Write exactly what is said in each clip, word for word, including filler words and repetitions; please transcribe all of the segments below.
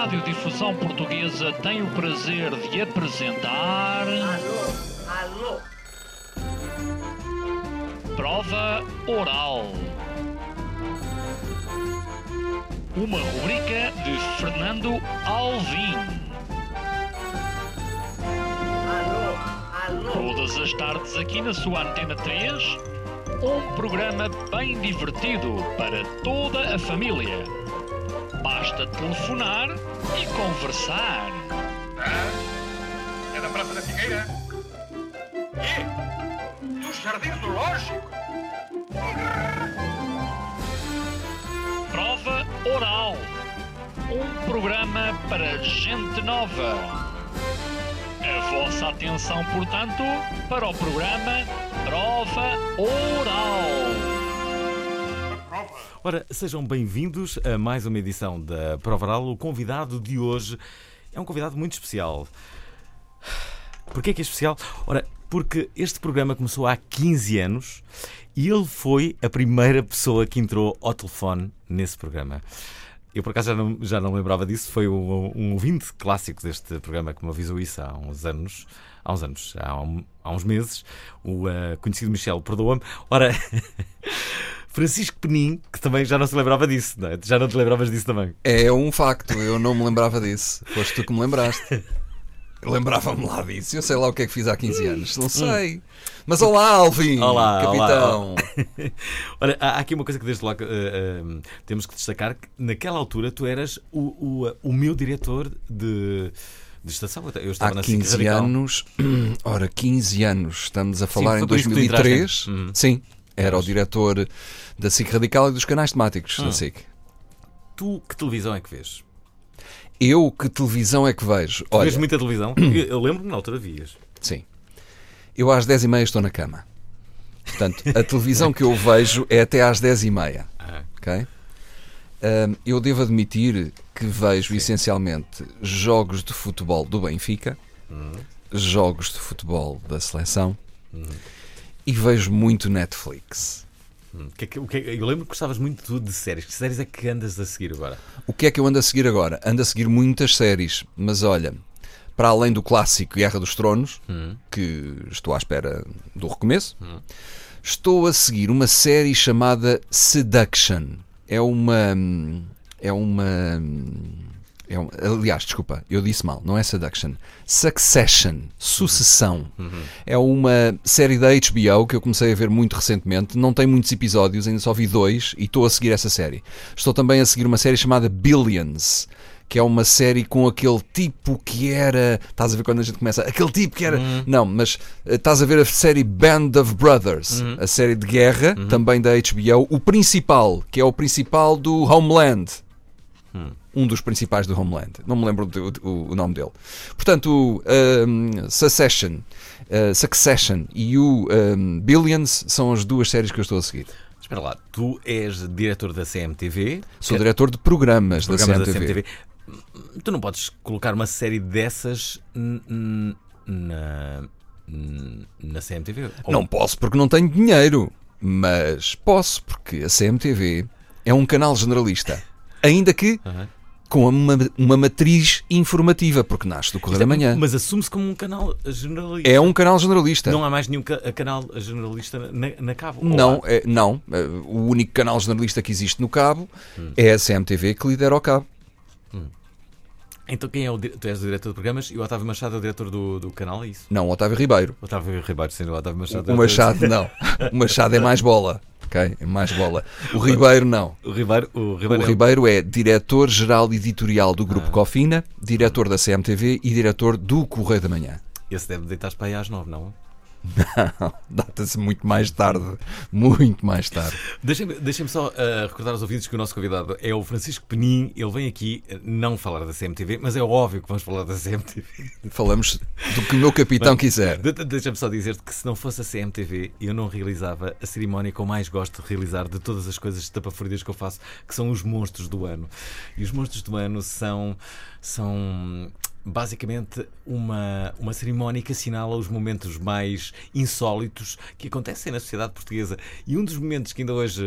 Radiodifusão Portuguesa tem o prazer de apresentar... Alô, alô. Prova Oral. Uma rubrica de Fernando Alvim. Alô, alô. Todas as tardes aqui na sua Antena três, um programa bem divertido para toda a família. Basta telefonar e conversar. Ah, é da Praça da Figueira? E? Do Jardim Zoológico? Prova Oral. Um programa para gente nova. A vossa atenção, portanto, para o programa Prova Oral. Ora, sejam bem-vindos a mais uma edição da Prova Oral. O convidado de hoje é um convidado muito especial. Porquê que é especial? Ora, porque este programa começou há quinze anos e ele foi a primeira pessoa que entrou ao telefone nesse programa. Eu, por acaso, já não, já não lembrava disso. Foi um, um ouvinte clássico deste programa que me avisou isso há uns anos. Há uns anos, há, um, há uns meses. O uh, conhecido Michel, perdoa-me. Ora... Francisco Penin, que também já não se lembrava disso, não é? Já não te lembravas disso também? É um facto, eu não me lembrava disso. Foste tu que me lembraste. Eu lembrava-me lá disso. Eu sei lá o que é que fiz há quinze anos. Não sei. Mas olá, Alvin, olá, capitão. Olá. Olha, há aqui uma coisa que desde logo uh, uh, temos que destacar, que naquela altura tu eras o, o, o meu diretor de... de estação. Eu estava há na quinze anos. Ora, quinze anos. Estamos a falar Sim, em dois mil e três. Uhum. Sim. Era o diretor da S I C Radical e dos canais temáticos hum. da S I C. Tu, que televisão é que vês? Eu, que televisão é que vejo? Tu Olha, vês muita televisão? Eu lembro-me na altura vias. Sim. Eu às dez e meia estou na cama. Portanto, a televisão que eu vejo é até às dez e meia. Ah. Ok? Um, eu devo admitir que vejo Sim. essencialmente jogos de futebol do Benfica, hum. jogos de futebol da seleção hum. e vejo muito Netflix. Hum. Que é que, o que é, eu lembro que gostavas muito de séries. Que séries é que andas a seguir agora? O que é que eu ando a seguir agora? Ando a seguir muitas séries, mas olha, para além do clássico Guerra dos Tronos, hum. que estou à espera do recomeço, hum. estou a seguir uma série chamada Seduction. É uma... É uma... É um, aliás, desculpa, eu disse mal, não é Seduction. Succession, Sucessão. Uhum. É uma série da H B O que eu comecei a ver muito recentemente. Não tem muitos episódios, ainda só vi dois e estou a seguir essa série. Estou também a seguir uma série chamada Billions, que é uma série com aquele tipo que era... Estás a ver quando a gente começa? Aquele tipo que era... Uhum. Não, mas uh, estás a ver a série Band of Brothers, uhum. a série de guerra, uhum. também da H B O. O principal, que é o principal do Homeland. Uhum. Um dos principais do Homeland. Não me lembro do, o, o nome dele. Portanto, o um, Succession, uh, Succession e o um, Billions são as duas séries que eu estou a seguir. Espera lá, tu és diretor da C M T V. Sou que... diretor de programas, programas da, C M T V. da C M T V. Tu não podes colocar uma série dessas na, na C M T V? Ou... Não posso porque não tenho dinheiro. Mas posso porque a C M T V é um canal generalista. Ainda que... Uhum. com uma, uma matriz informativa, porque nasce do Correio da Manhã. Mas assume-se como um canal generalista. É um canal generalista. Não há mais nenhum ca- canal generalista na, na Cabo? Não, é, não. O único canal generalista que existe no Cabo hum. é a C M T V que lidera o Cabo. Hum. Então quem é o tu és o diretor de programas e o Otávio Machado é o diretor do, do canal, é isso? Não, o Otávio Ribeiro. O Otávio Ribeiro, sim, o Otávio Machado. O Machado não. O Machado é mais bola. Ok, é mais bola. O Ribeiro não. O Ribeiro, o Ribeiro, o é... Ribeiro é diretor-geral editorial do Grupo ah. Cofina, diretor da C M T V e diretor do Correio da Manhã. Esse deve deitar-se para aí às nove, não? Não, data-se muito mais tarde. Muito mais tarde. Deixem-me, deixem-me só uh, recordar aos ouvintes que o nosso convidado é o Francisco Penin. Ele vem aqui não falar da C M T V, mas é óbvio que vamos falar da C M T V. Falamos do que o meu capitão mas, quiser. de, deixa-me só dizer-te que se não fosse a C M T V, eu não realizava a cerimónia que eu mais gosto de realizar de todas as coisas tapafúridas que eu faço, que são os monstros do ano. E os monstros do ano são... são basicamente uma, uma cerimónia que assinala os momentos mais insólitos que acontecem na sociedade portuguesa. E um dos momentos que ainda hoje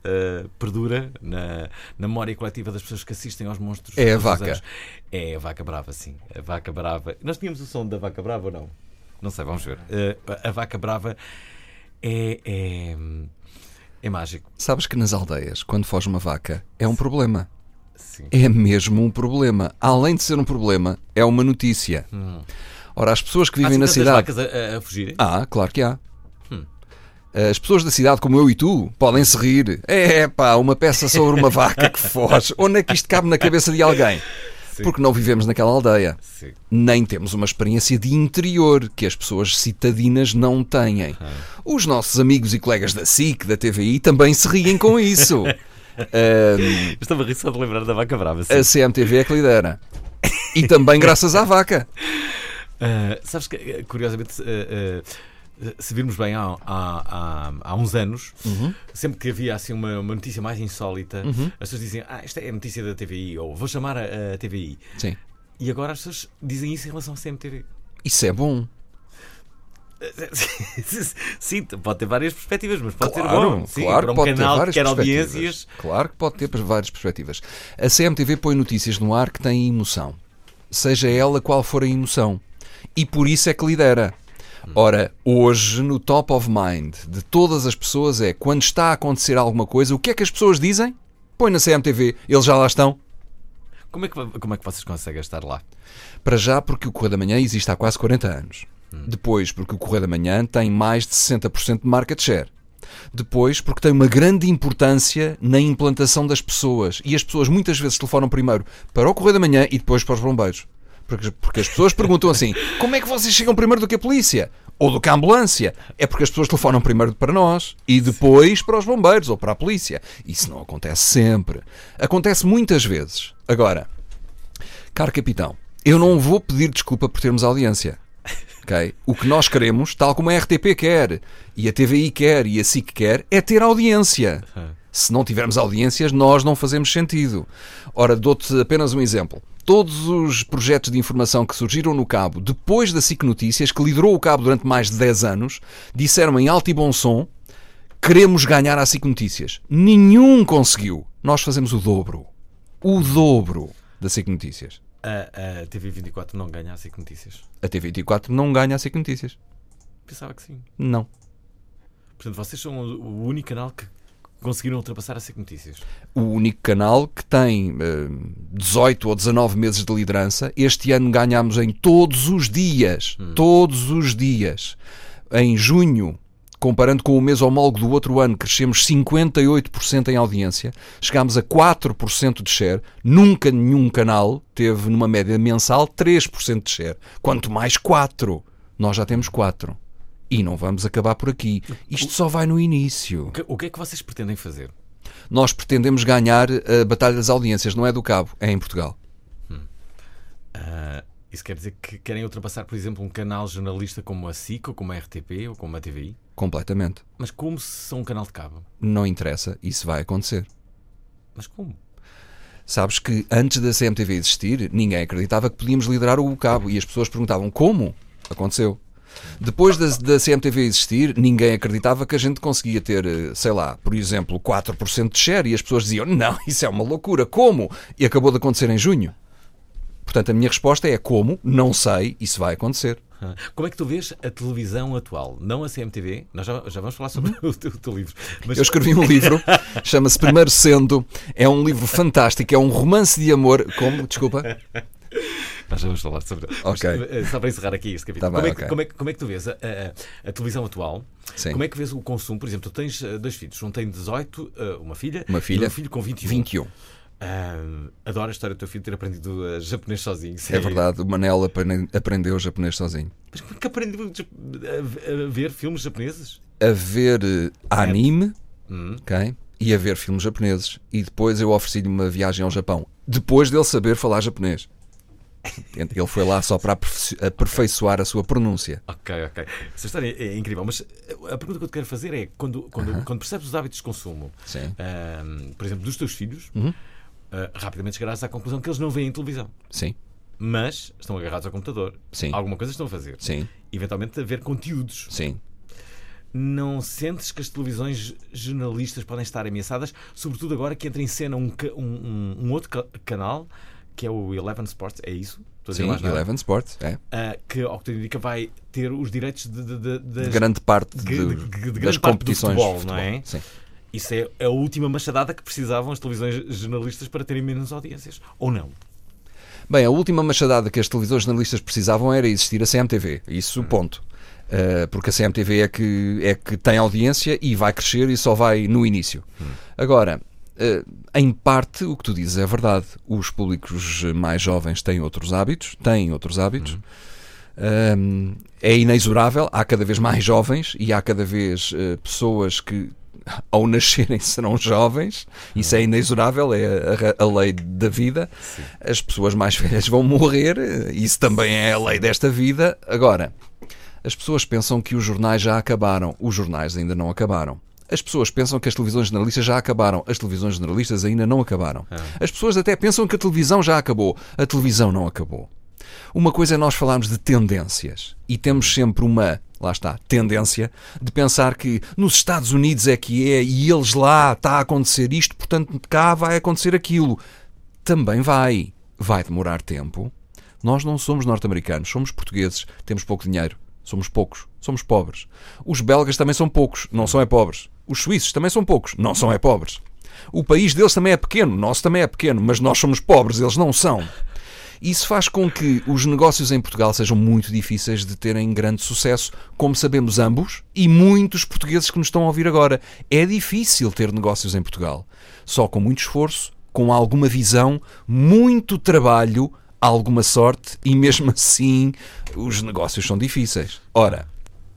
uh, perdura na, na memória coletiva das pessoas que assistem aos monstros. É a todos os vaca. anos. É a vaca brava, sim. A vaca brava. Nós tínhamos o som da vaca brava ou não? Não sei, vamos ver. Uh, a vaca brava é, é, é mágico. Sabes que nas aldeias, quando foge uma vaca, é um problema. Sim. É mesmo um problema. Além de ser um problema, é uma notícia. Hum. Ora, as pessoas que Há vivem na tantas cidade... vacas a, a, a fugirem? Ah, claro que há. Hum. As pessoas da cidade, como eu e tu, podem se rir. É pá, uma peça sobre uma vaca que foge. Onde é que isto cabe na cabeça de alguém? Sim. Porque não vivemos naquela aldeia. Sim. Nem temos uma experiência de interior que as pessoas citadinas não têm. Ah. Os nossos amigos e colegas da S I C, da T V I, também se riem com isso. um, Estava a rir só de lembrar da vaca brava. Sim. a C M T V é que lidera. E também graças à vaca. Uh, sabes que, uh, curiosamente, uh, uh, se virmos bem, há, há, há, há uns anos, Uhum. sempre que havia assim uma, uma notícia mais insólita, Uhum. as pessoas diziam: Ah, esta é a notícia da T V I, ou vou chamar a, a T V I. Sim. E agora as pessoas dizem isso em relação à C M T V. Isso é bom. Sim, pode ter várias perspectivas, mas pode Claro, ser bom. Sim, claro para um que pode ter canal que várias quer perspectivas. audiências. Claro que pode ter várias perspectivas. A C M T V põe notícias no ar que têm emoção. Seja ela qual for a emoção. E por isso é que lidera. Ora, hoje, no top of mind de todas as pessoas é, quando está a acontecer alguma coisa, o que é que as pessoas dizem? Põe na C M T V. Eles já lá estão. Como é, que, como é que vocês conseguem estar lá? Para já, porque o Correio da Manhã existe há quase quarenta anos. Depois, porque o Correio da Manhã tem mais de sessenta por cento de market share. Depois, porque tem uma grande importância na implantação das pessoas. E as pessoas muitas vezes telefonam primeiro para o Correio da Manhã e depois para os bombeiros. Porque, porque as pessoas perguntam assim: como é que vocês chegam primeiro do que a polícia? Ou do que a ambulância? É porque as pessoas telefonam primeiro para nós e depois para os bombeiros ou para a polícia. Isso não acontece sempre. Acontece muitas vezes. Agora, caro capitão, eu não vou pedir desculpa por termos audiência. Okay? O que nós queremos, tal como a R T P quer, e a T V I quer, e a S I C quer, é ter audiência. Se não tivermos audiências, nós não fazemos sentido. Ora, dou-te apenas um exemplo. Todos os projetos de informação que surgiram no Cabo, depois da S I C Notícias, que liderou o Cabo durante mais de dez anos, disseram em alto e bom som: queremos ganhar a S I C Notícias. Nenhum conseguiu. Nós fazemos o dobro. O dobro da S I C Notícias. A, a T V vinte e quatro não ganha a S I C Notícias. A T V vinte e quatro não ganha a S I C Notícias. Pensava que sim. Não. Portanto, vocês são o único canal que conseguiram ultrapassar a S I C Notícias. O único canal que tem uh, dezoito ou dezanove meses de liderança. Este ano ganhámos em todos os dias. Hum. Todos os dias. Em junho, comparando com o mês homólogo do outro ano, crescemos cinquenta e oito por cento em audiência. Chegámos a quatro por cento de share. Nunca nenhum canal teve, numa média mensal, três por cento de share. Quanto mais quatro. Nós já temos quatro. E não vamos acabar por aqui. Isto só vai no início. O que, o que é que vocês pretendem fazer? Nós pretendemos ganhar a Batalha das Audiências. Não é do Cabo, é em Portugal. Hum. Uh, isso quer dizer que querem ultrapassar, por exemplo, um canal jornalista como a S I C, ou como a R T P, ou como a T V I? Completamente. Mas como se são um canal de cabo? Não interessa, isso vai acontecer. Mas como? Sabes que antes da C M T V existir, ninguém acreditava que podíamos liderar o Cabo. E as pessoas perguntavam como? Aconteceu. Depois da, da C M T V existir, ninguém acreditava que a gente conseguia ter, sei lá, por exemplo, quatro por cento de share. E as pessoas diziam: não, isso é uma loucura, como? E acabou de acontecer em junho. Portanto, a minha resposta é como? Não sei, isso vai acontecer. Como é que tu vês a televisão atual? Não a C M T V? Nós já, já vamos falar sobre o teu, o teu livro. Mas... Eu escrevi um livro, chama-se Primeiro Sendo. É um livro fantástico, é um romance de amor. Como? Desculpa. Nós já vamos falar sobre. Okay. Mas, só para encerrar aqui este capítulo. Tá bem, como, é que, okay. como, é, como é que tu vês a, a, a televisão atual? Sim. Como é que vês o consumo? Por exemplo, tu tens dois filhos. Um tem dezoito, uma filha, uma filha e um filho com vinte e um. vinte e um. Uh, adoro a história do teu filho ter aprendido uh, japonês sozinho. É verdade, o Manel aprendeu japonês sozinho. Mas como é que aprendeu a, a ver filmes japoneses? A ver anime, hum. okay, e a ver filmes japoneses. E depois eu ofereci-lhe uma viagem ao Japão, depois dele saber falar japonês. Ele foi lá só para aperfeiçoar a sua pronúncia. Ok, ok. Essa história é incrível. Mas a pergunta que eu te quero fazer é: quando, quando, uh-huh. quando percebes os hábitos de consumo, uh, por exemplo, dos teus filhos, uh-huh. uh, rapidamente chegarás à conclusão que eles não veem televisão. Sim. Mas estão agarrados ao computador. Sim. Alguma coisa estão a fazer. Sim. Eventualmente a ver conteúdos. Sim. não sentes que as televisões jornalistas podem estar ameaçadas, sobretudo agora que entra em cena um, um, um, um outro ca- canal, que é o Eleven Sports, é isso? Estou a dizer Sim, mais nada? Eleven Sports, é. Uh, que, ao que tudo indica, vai ter os direitos de, de, de, das, Grande parte de- de- de- de grande das parte do competições futebol, de futebol. não é? Sim. Isso é a última machadada que precisavam as televisões jornalistas para terem menos audiências. Ou não? Bem, a última machadada que as televisões jornalistas precisavam era existir a C M T V. Isso, ponto. Uh, porque a C M T V é que, é que tem audiência e vai crescer e só vai no início. Hum. Agora, uh, em parte, o que tu dizes é verdade. Os públicos mais jovens têm outros hábitos, têm outros hábitos. Hum. Um, é inexorável, há cada vez mais jovens e há cada vez uh, pessoas que, ao nascerem, serão jovens. Isso é inexorável, é a, a lei da vida. Sim. As pessoas mais velhas vão morrer, isso também é a lei desta vida. Agora, as pessoas pensam que os jornais já acabaram. Os jornais ainda não acabaram. As pessoas pensam que as televisões jornalistas já acabaram. As televisões jornalistas ainda não acabaram. As pessoas até pensam que a televisão já acabou. A televisão não acabou. Uma coisa é nós falarmos de tendências. E temos sempre uma, lá está, tendência de pensar que nos Estados Unidos é que é e eles lá está a acontecer isto, portanto cá vai acontecer aquilo. Também vai. Vai demorar tempo. Nós não somos norte-americanos, somos portugueses, temos pouco dinheiro. Somos poucos, somos pobres. Os belgas também são poucos, não são é pobres. Os suíços também são poucos, não são é pobres. O país deles também é pequeno, o nosso também é pequeno, mas nós somos pobres, eles não são. Isso faz com que os negócios em Portugal sejam muito difíceis de terem grande sucesso, como sabemos ambos, e muitos portugueses que nos estão a ouvir agora. É difícil ter negócios em Portugal. Só com muito esforço, com alguma visão, muito trabalho, alguma sorte, e mesmo assim os negócios são difíceis. Ora,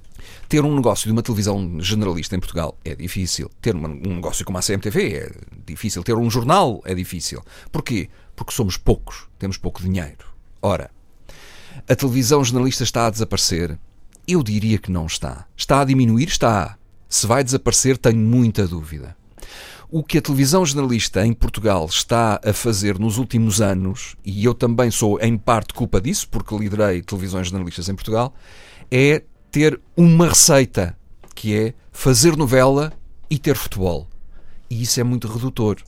ter um negócio de uma televisão generalista em Portugal é difícil. Ter uma, um negócio como a C M T V é difícil. Ter um jornal é difícil. Porquê? Porque somos poucos, temos pouco dinheiro. Ora, a televisão jornalista está a desaparecer? Eu diria que não está. Está a diminuir? Está. Se vai desaparecer, tenho muita dúvida. O que a televisão jornalista em Portugal está a fazer nos últimos anos, e eu também sou em parte culpa disso, porque liderei televisões jornalistas em Portugal, é ter uma receita, que é fazer novela e ter futebol. E isso é muito redutor.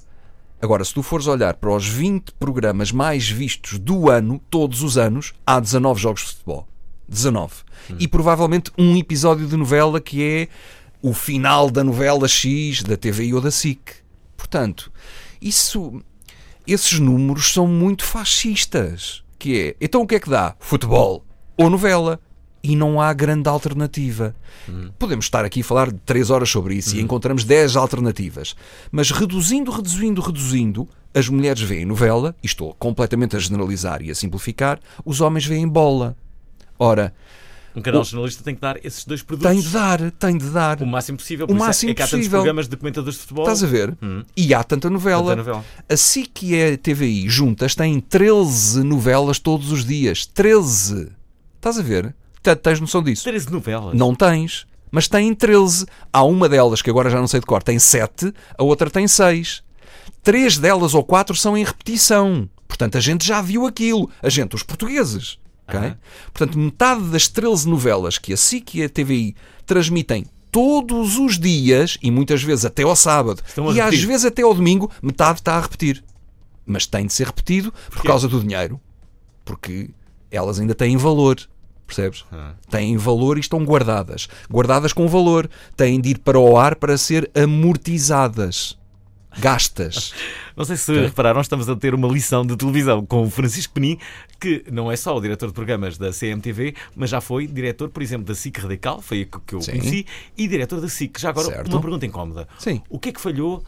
Agora, se tu fores olhar para os vinte programas mais vistos do ano, todos os anos, há dezanove jogos de futebol. dezanove. Hum. E provavelmente um episódio de novela que é o final da novela X, da T V I ou da S I C. Portanto, isso, esses números são muito fascistas. Que é, então o que é que dá? Futebol ou novela. E não há grande alternativa. Hum. Podemos estar aqui a falar de três horas sobre isso hum. e encontramos dez alternativas. Mas reduzindo, reduzindo, reduzindo, as mulheres veem novela, e estou completamente a generalizar e a simplificar, os homens veem bola. Ora, um canal jornalista tem que dar esses dois produtos. Tem de dar, tem de dar. O máximo possível. O máximo é que há possível. tantos programas de comentadores de futebol. Estás a ver? Hum. E há tanta novela. tanta novela. A S I C e a T V I juntas têm treze novelas todos os dias. treze. Estás a ver? Tens noção disso? treze novelas? Não tens. Mas têm treze. Há uma delas, que agora já não sei de cor, tem sete. A outra tem seis. Três delas ou quatro são em repetição. Portanto, a gente já viu aquilo. A gente, os portugueses. Okay? Uhum. Portanto, metade das treze novelas que a S I C e a T V I transmitem todos os dias, e muitas vezes até ao sábado, e às vezes até ao domingo, metade está a repetir. Mas tem de ser repetido por causa do dinheiro. Porque elas ainda têm valor. Percebes? Uhum. Têm valor e estão guardadas. Guardadas com valor. Têm de ir para o ar para ser amortizadas. Gastas. Não sei se okay. repararam, estamos a ter uma lição de televisão com o Francisco Penin, que não é só o diretor de programas da C M T V, mas já foi diretor, por exemplo, da S I C Radical, foi a que eu Sim. conheci, e diretor da S I C. Já agora, certo. Uma pergunta incómoda. Sim. O que é que falhou?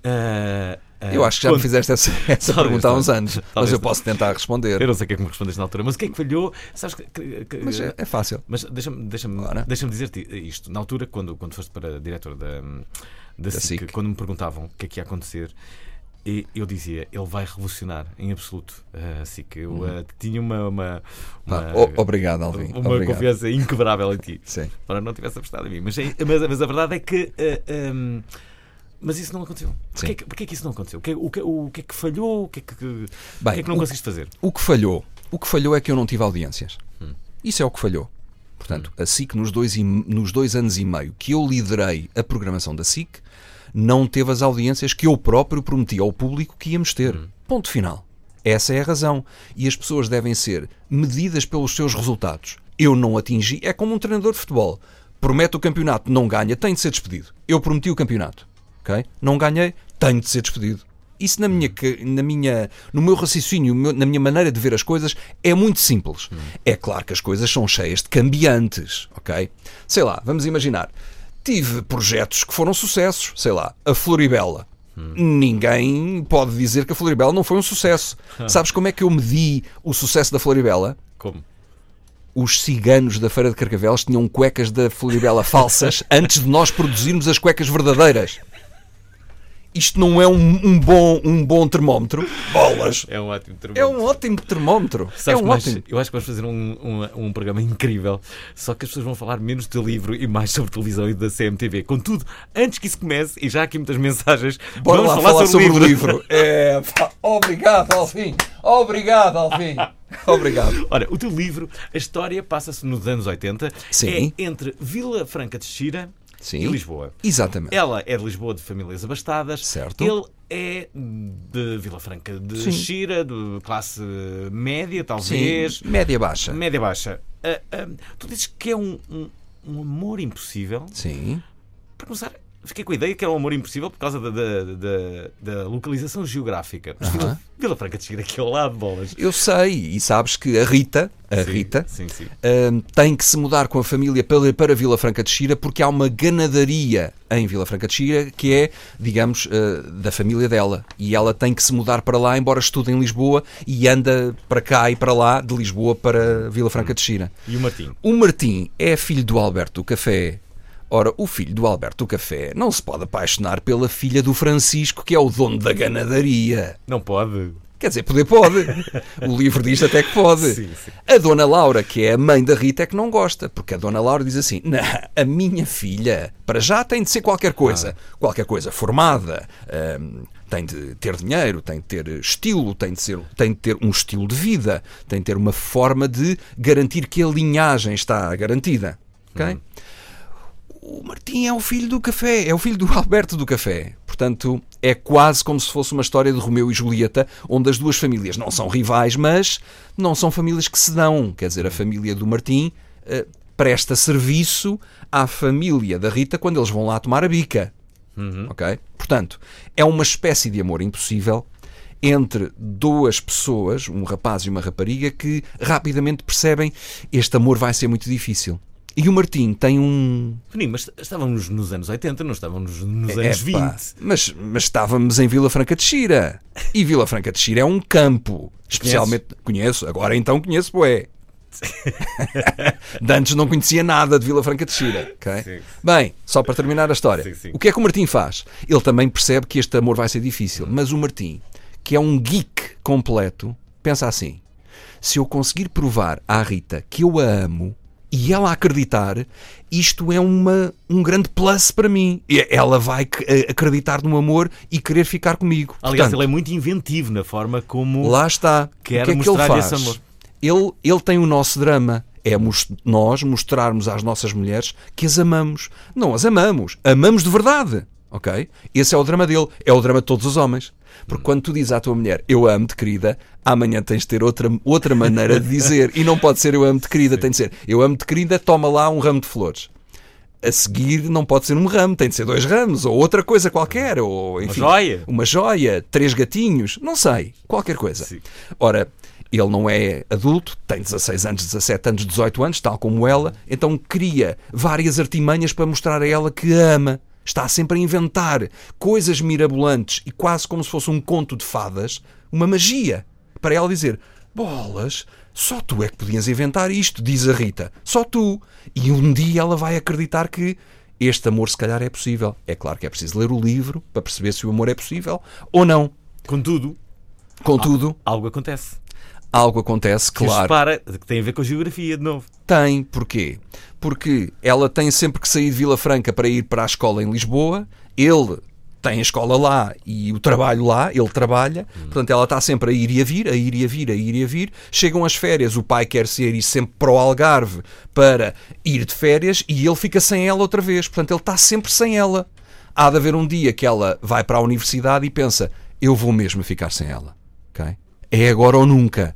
Uh, uh, eu acho que já quando... me fizeste essa, essa talvez, pergunta há uns anos, talvez, mas eu talvez. posso tentar responder. Eu não sei o que é que me respondeste na altura, mas o que é que falhou? Sabes que, que, que... Mas é, é fácil. Mas deixa-me deixa-me, deixa-me dizer-te isto. Na altura, quando, quando foste para diretor da, da, da S I C, quando me perguntavam o que é que ia acontecer, eu dizia, ele vai revolucionar em absoluto a S I C. Eu uh, tinha uma, uma, uma ah, oh, obrigado, Alvin. Uma obrigado. confiança inquebrável em ti. Sim. Para não tivesse apostado em mim. Mas, mas, mas a verdade é que uh, um, mas isso não aconteceu. Porquê, porquê é que isso não aconteceu? O que, o, que, o que é que falhou? O que é que, Bem, o que, é que não o, conseguiste fazer? O que falhou? O que falhou é que eu não tive audiências. Hum. Isso é o que falhou. Portanto, a S I C, nos dois, e, nos dois anos e meio que eu liderei a programação da S I C, não teve as audiências que eu próprio prometi ao público que íamos ter. Hum. Ponto final. Essa é a razão. E as pessoas devem ser medidas pelos seus resultados. Eu não atingi. É como um treinador de futebol. Promete o campeonato, não ganha, tem de ser despedido. Eu prometi o campeonato. Okay? Não ganhei, tenho de ser despedido. Isso na minha, na minha, no meu raciocínio, na minha maneira de ver as coisas, é muito simples. Hum. É claro que as coisas são cheias de cambiantes. Okay? Sei lá, vamos imaginar. Tive projetos que foram sucessos. Sei lá, a Floribela. Hum. Ninguém pode dizer que a Floribela não foi um sucesso. Sabes como é que eu medi o sucesso da Floribela? Como? Os ciganos da Feira de Carcavelos tinham cuecas da Floribela falsas antes de nós produzirmos as cuecas verdadeiras. Isto não é um, um, bom, um bom termómetro? Bolas! É um ótimo termómetro. É um ótimo termómetro. Sabes, é um mas ótimo. Eu acho que vamos fazer um, um, um programa incrível, só que as pessoas vão falar menos do teu livro e mais sobre televisão e da C M T V. Contudo, antes que isso comece, e já há aqui muitas mensagens, bora vamos lá falar, falar sobre, sobre o livro. o livro. É, obrigado, Alvin. Obrigado, Alvin. Obrigado. Ora, o teu livro, a história passa-se nos anos oitenta. Sim. É entre Vila Franca de Xira Sim. e Lisboa. Exatamente. Ela é de Lisboa, de famílias abastadas. Certo. Ele é de Vila Franca de Sim. Xira, de classe média, talvez. Sim. Média-baixa. Média-baixa. Uh, uh, tu dizes que é um, um, um amor impossível. Sim. Para começar, fiquei com a ideia que era um amor impossível por causa da, da, da, da localização geográfica. Mas Uh-huh. Vila, Vila Franca de Xira, aqui ao lado, bolas. Eu sei, e sabes que a Rita, a Sim, Rita sim, sim. Uh, tem que se mudar com a família para, para Vila Franca de Xira porque há uma ganadaria em Vila Franca de Xira que é, digamos, uh, da família dela. E ela tem que se mudar para lá, embora estude em Lisboa, e anda para cá e para lá, de Lisboa para Vila Franca de Xira. E o Martim? O Martim é filho do Alberto do Café. Ora, o filho do Alberto do Café não se pode apaixonar pela filha do Francisco, que é o dono da ganadaria. Não pode. Quer dizer, poder pode. O livro diz até que pode. Sim, sim. A Dona Laura, que é a mãe da Rita, é que não gosta. Porque a Dona Laura diz assim, não, a minha filha, para já tem de ser qualquer coisa. Ah. Qualquer coisa formada, hum, tem de ter dinheiro, tem de ter estilo, tem de, ser, tem de ter um estilo de vida, tem de ter uma forma de garantir que a linhagem está garantida. Ok? Hum. O Martim é o filho do Café, é o filho do Alberto do Café. Portanto, é quase como se fosse uma história de Romeu e Julieta, onde as duas famílias não são rivais, mas não são famílias que se dão. Quer dizer, a família do Martim uh, presta serviço à família da Rita quando eles vão lá tomar a bica. Uhum. Ok? Portanto, é uma espécie de amor impossível entre duas pessoas, um rapaz e uma rapariga, que rapidamente percebem este amor vai ser muito difícil. E o Martim tem um... Peninho, mas estávamos nos anos oitenta, não estávamos nos é, anos pá, vinte. Mas, mas estávamos em Vila Franca de Xira. E Vila Franca de Xira é um campo. Especialmente... Conheço, agora então conheço, bué. De antes não conhecia nada de Vila Franca de Xira. Okay? Sim. Bem, só para terminar a história. Sim, sim. O que é que o Martim faz? Ele também percebe que este amor vai ser difícil. Hum. Mas o Martim, que é um geek completo, pensa assim: se eu conseguir provar à Rita que eu a amo e ela acreditar, isto é uma, um grande plus para mim. Ela vai acreditar no amor e querer ficar comigo. Aliás, Portanto, ele é muito inventivo na forma como lá está. quer o que é mostrar que ele esse faz? amor. Ele, ele tem o nosso drama. É nós mostrarmos às nossas mulheres que as amamos. Não as amamos. Amamos de verdade. Ok? Esse é o drama dele. É o drama de todos os homens. Porque quando tu dizes à tua mulher eu amo-te, querida, amanhã tens de ter outra, outra maneira de dizer. E não pode ser eu amo-te, querida. Sim. Tem de ser eu amo-te, querida, toma lá um ramo de flores. A seguir não pode ser um ramo, tem de ser dois ramos, ou outra coisa qualquer, ou enfim, uma joia, uma joia, três gatinhos, não sei, qualquer coisa. Sim. Ora, ele não é adulto, tem dezasseis anos, dezassete anos, dezoito anos, tal como ela, então cria várias artimanhas para mostrar a ela que a ama. Está sempre a inventar coisas mirabolantes e quase como se fosse um conto de fadas, uma magia, para ela dizer: bolas, só tu é que podias inventar isto, diz a Rita, só tu. E um dia ela vai acreditar que este amor se calhar é possível. É claro que é preciso ler o livro para perceber se o amor é possível ou não. Contudo, Contudo algo acontece. Algo acontece, claro. Para, que tem a ver com a geografia, de novo. Tem. Porquê? Porque ela tem sempre que sair de Vila Franca para ir para a escola em Lisboa. Ele tem a escola lá e o trabalho lá, ele trabalha, hum. portanto ela está sempre a ir e a vir, a ir e a vir, a ir e a vir. Chegam as férias, o pai quer ser ir sempre para o Algarve para ir de férias e ele fica sem ela outra vez, portanto ele está sempre sem ela. Há de haver um dia que ela vai para a universidade e pensa, eu vou mesmo ficar sem ela, okay? É agora ou nunca.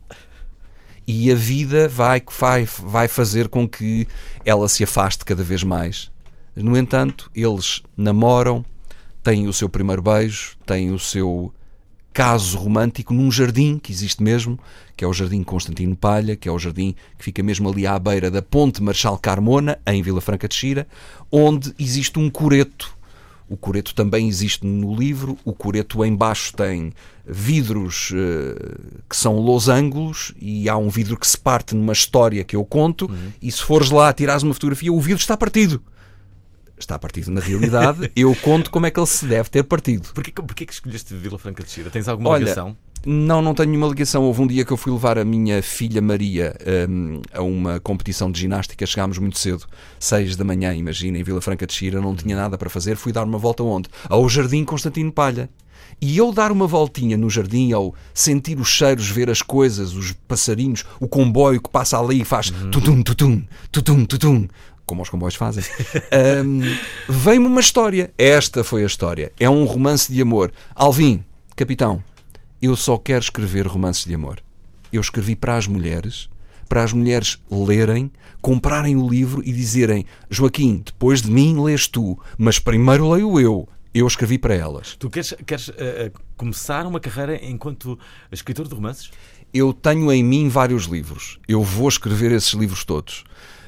E a vida vai, vai, vai fazer com que ela se afaste cada vez mais. No entanto, eles namoram, têm o seu primeiro beijo, têm o seu caso romântico num jardim que existe mesmo, que é o Jardim Constantino Palha, que é o jardim que fica mesmo ali à beira da Ponte Marechal Carmona, em Vila Franca de Xira, onde existe um coreto. O coreto também existe no livro. O coreto em baixo tem vidros uh, que são losangos e há um vidro que se parte numa história que eu conto uhum. e se fores lá tirares uma fotografia, o vidro está partido. Está partido na realidade. Eu conto como é que ele se deve ter partido. Porquê, porquê que escolheste Vila Franca de Xira? Tens alguma Olha, ligação? Não, não tenho nenhuma ligação. Houve um dia que eu fui levar a minha filha Maria um, a uma competição de ginástica. Chegámos muito cedo, seis da manhã, imagina, em Vila Franca de Xira, não tinha nada para fazer. Fui dar uma volta onde? Ao Jardim Constantino Palha. E eu dar uma voltinha no jardim, ao sentir os cheiros, ver as coisas, os passarinhos, o comboio que passa ali e faz uhum. tutum, tutum, tutum, tutum, como os comboios fazem, um, vem-me uma história. Esta foi a história. É um romance de amor. Alvin, capitão, eu só quero escrever romances de amor. Eu escrevi para as mulheres, para as mulheres lerem, comprarem o livro e dizerem, Joaquim, depois de mim lês tu, mas primeiro leio eu. Eu escrevi para elas. Tu queres, queres uh, começar uma carreira enquanto escritor de romances? Eu tenho em mim vários livros. Eu vou escrever esses livros todos.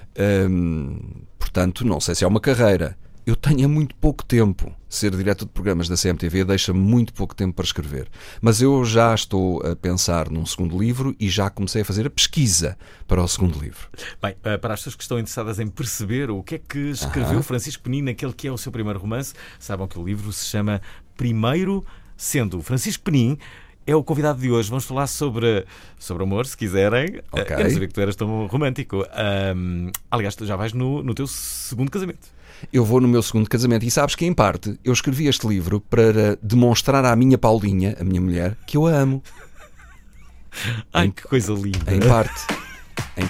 Hum, portanto, não sei se é uma carreira. Eu tenho muito pouco tempo. Ser diretor de programas da C M T V deixa muito pouco tempo para escrever. Mas eu já estou a pensar num segundo livro e já comecei a fazer a pesquisa para o segundo livro. Bem, para as pessoas que estão interessadas em perceber o que é que escreveu uh-huh. Francisco Penin naquele que é o seu primeiro romance, saibam que o livro se chama Primeiro Sendo. Francisco Penin é o convidado de hoje. Vamos falar sobre, sobre amor, se quiserem. Okay. Eu não sabia que tu eras tão romântico. Um, aliás, tu já vais no, no teu segundo casamento. Eu vou no meu segundo casamento e sabes que, em parte, eu escrevi este livro para demonstrar à minha Paulinha, a minha mulher, que eu a amo. Ai, em, que coisa linda. Em parte. Em...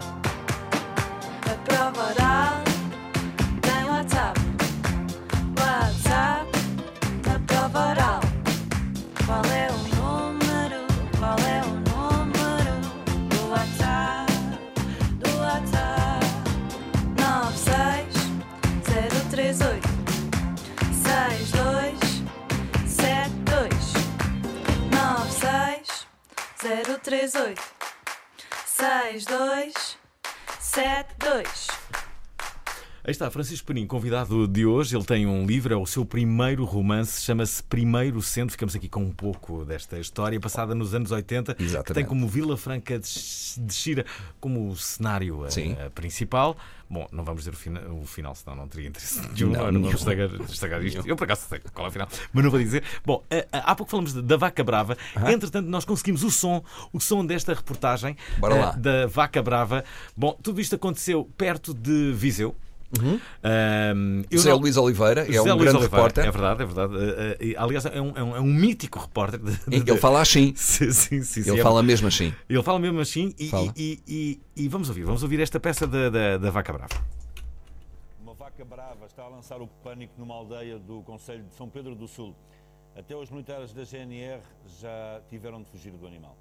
A prova oral tem WhatsApp. WhatsApp da prova oral. Qual é o número? Qual é o número do WhatsApp? Do WhatsApp nove seis zero três oito seis dois sete dois nove seis zero três oito seis dois sete dois. Aí está, Francisco Penin, convidado de hoje. Ele tem um livro, é o seu primeiro romance, chama-se Primeiro Sendo. Ficamos aqui com um pouco desta história, passada nos anos oitenta, Exatamente. Que tem como Vila Franca de Xira como cenário a, a principal. Bom, não vamos dizer o, fina, o final, senão não teria interesse nenhum. Não, não, não vamos estragar, estragar isto. Nenhum. Eu, por acaso, sei qual é o final, mas não vou dizer. Bom, há pouco falamos da Vaca Brava. Uhum. Entretanto, nós conseguimos o som, o som desta reportagem uh, da Vaca Brava. Bom, tudo isto aconteceu perto de Viseu. Uhum. Um, José não... Luís Oliveira é José um Luís grande Oliveira, repórter. É verdade, é verdade. Uh, uh, aliás, é um, é, um, é um mítico repórter. De, de, Ele fala assim. sim, sim, sim, Ele sim, fala é... mesmo assim. Ele fala mesmo assim e, fala. E, e, e, e vamos ouvir. Vamos ouvir esta peça da, da, da Vaca Brava. Uma vaca brava está a lançar o pânico numa aldeia do concelho de São Pedro do Sul. Até os militares da G N R já tiveram de fugir do animal.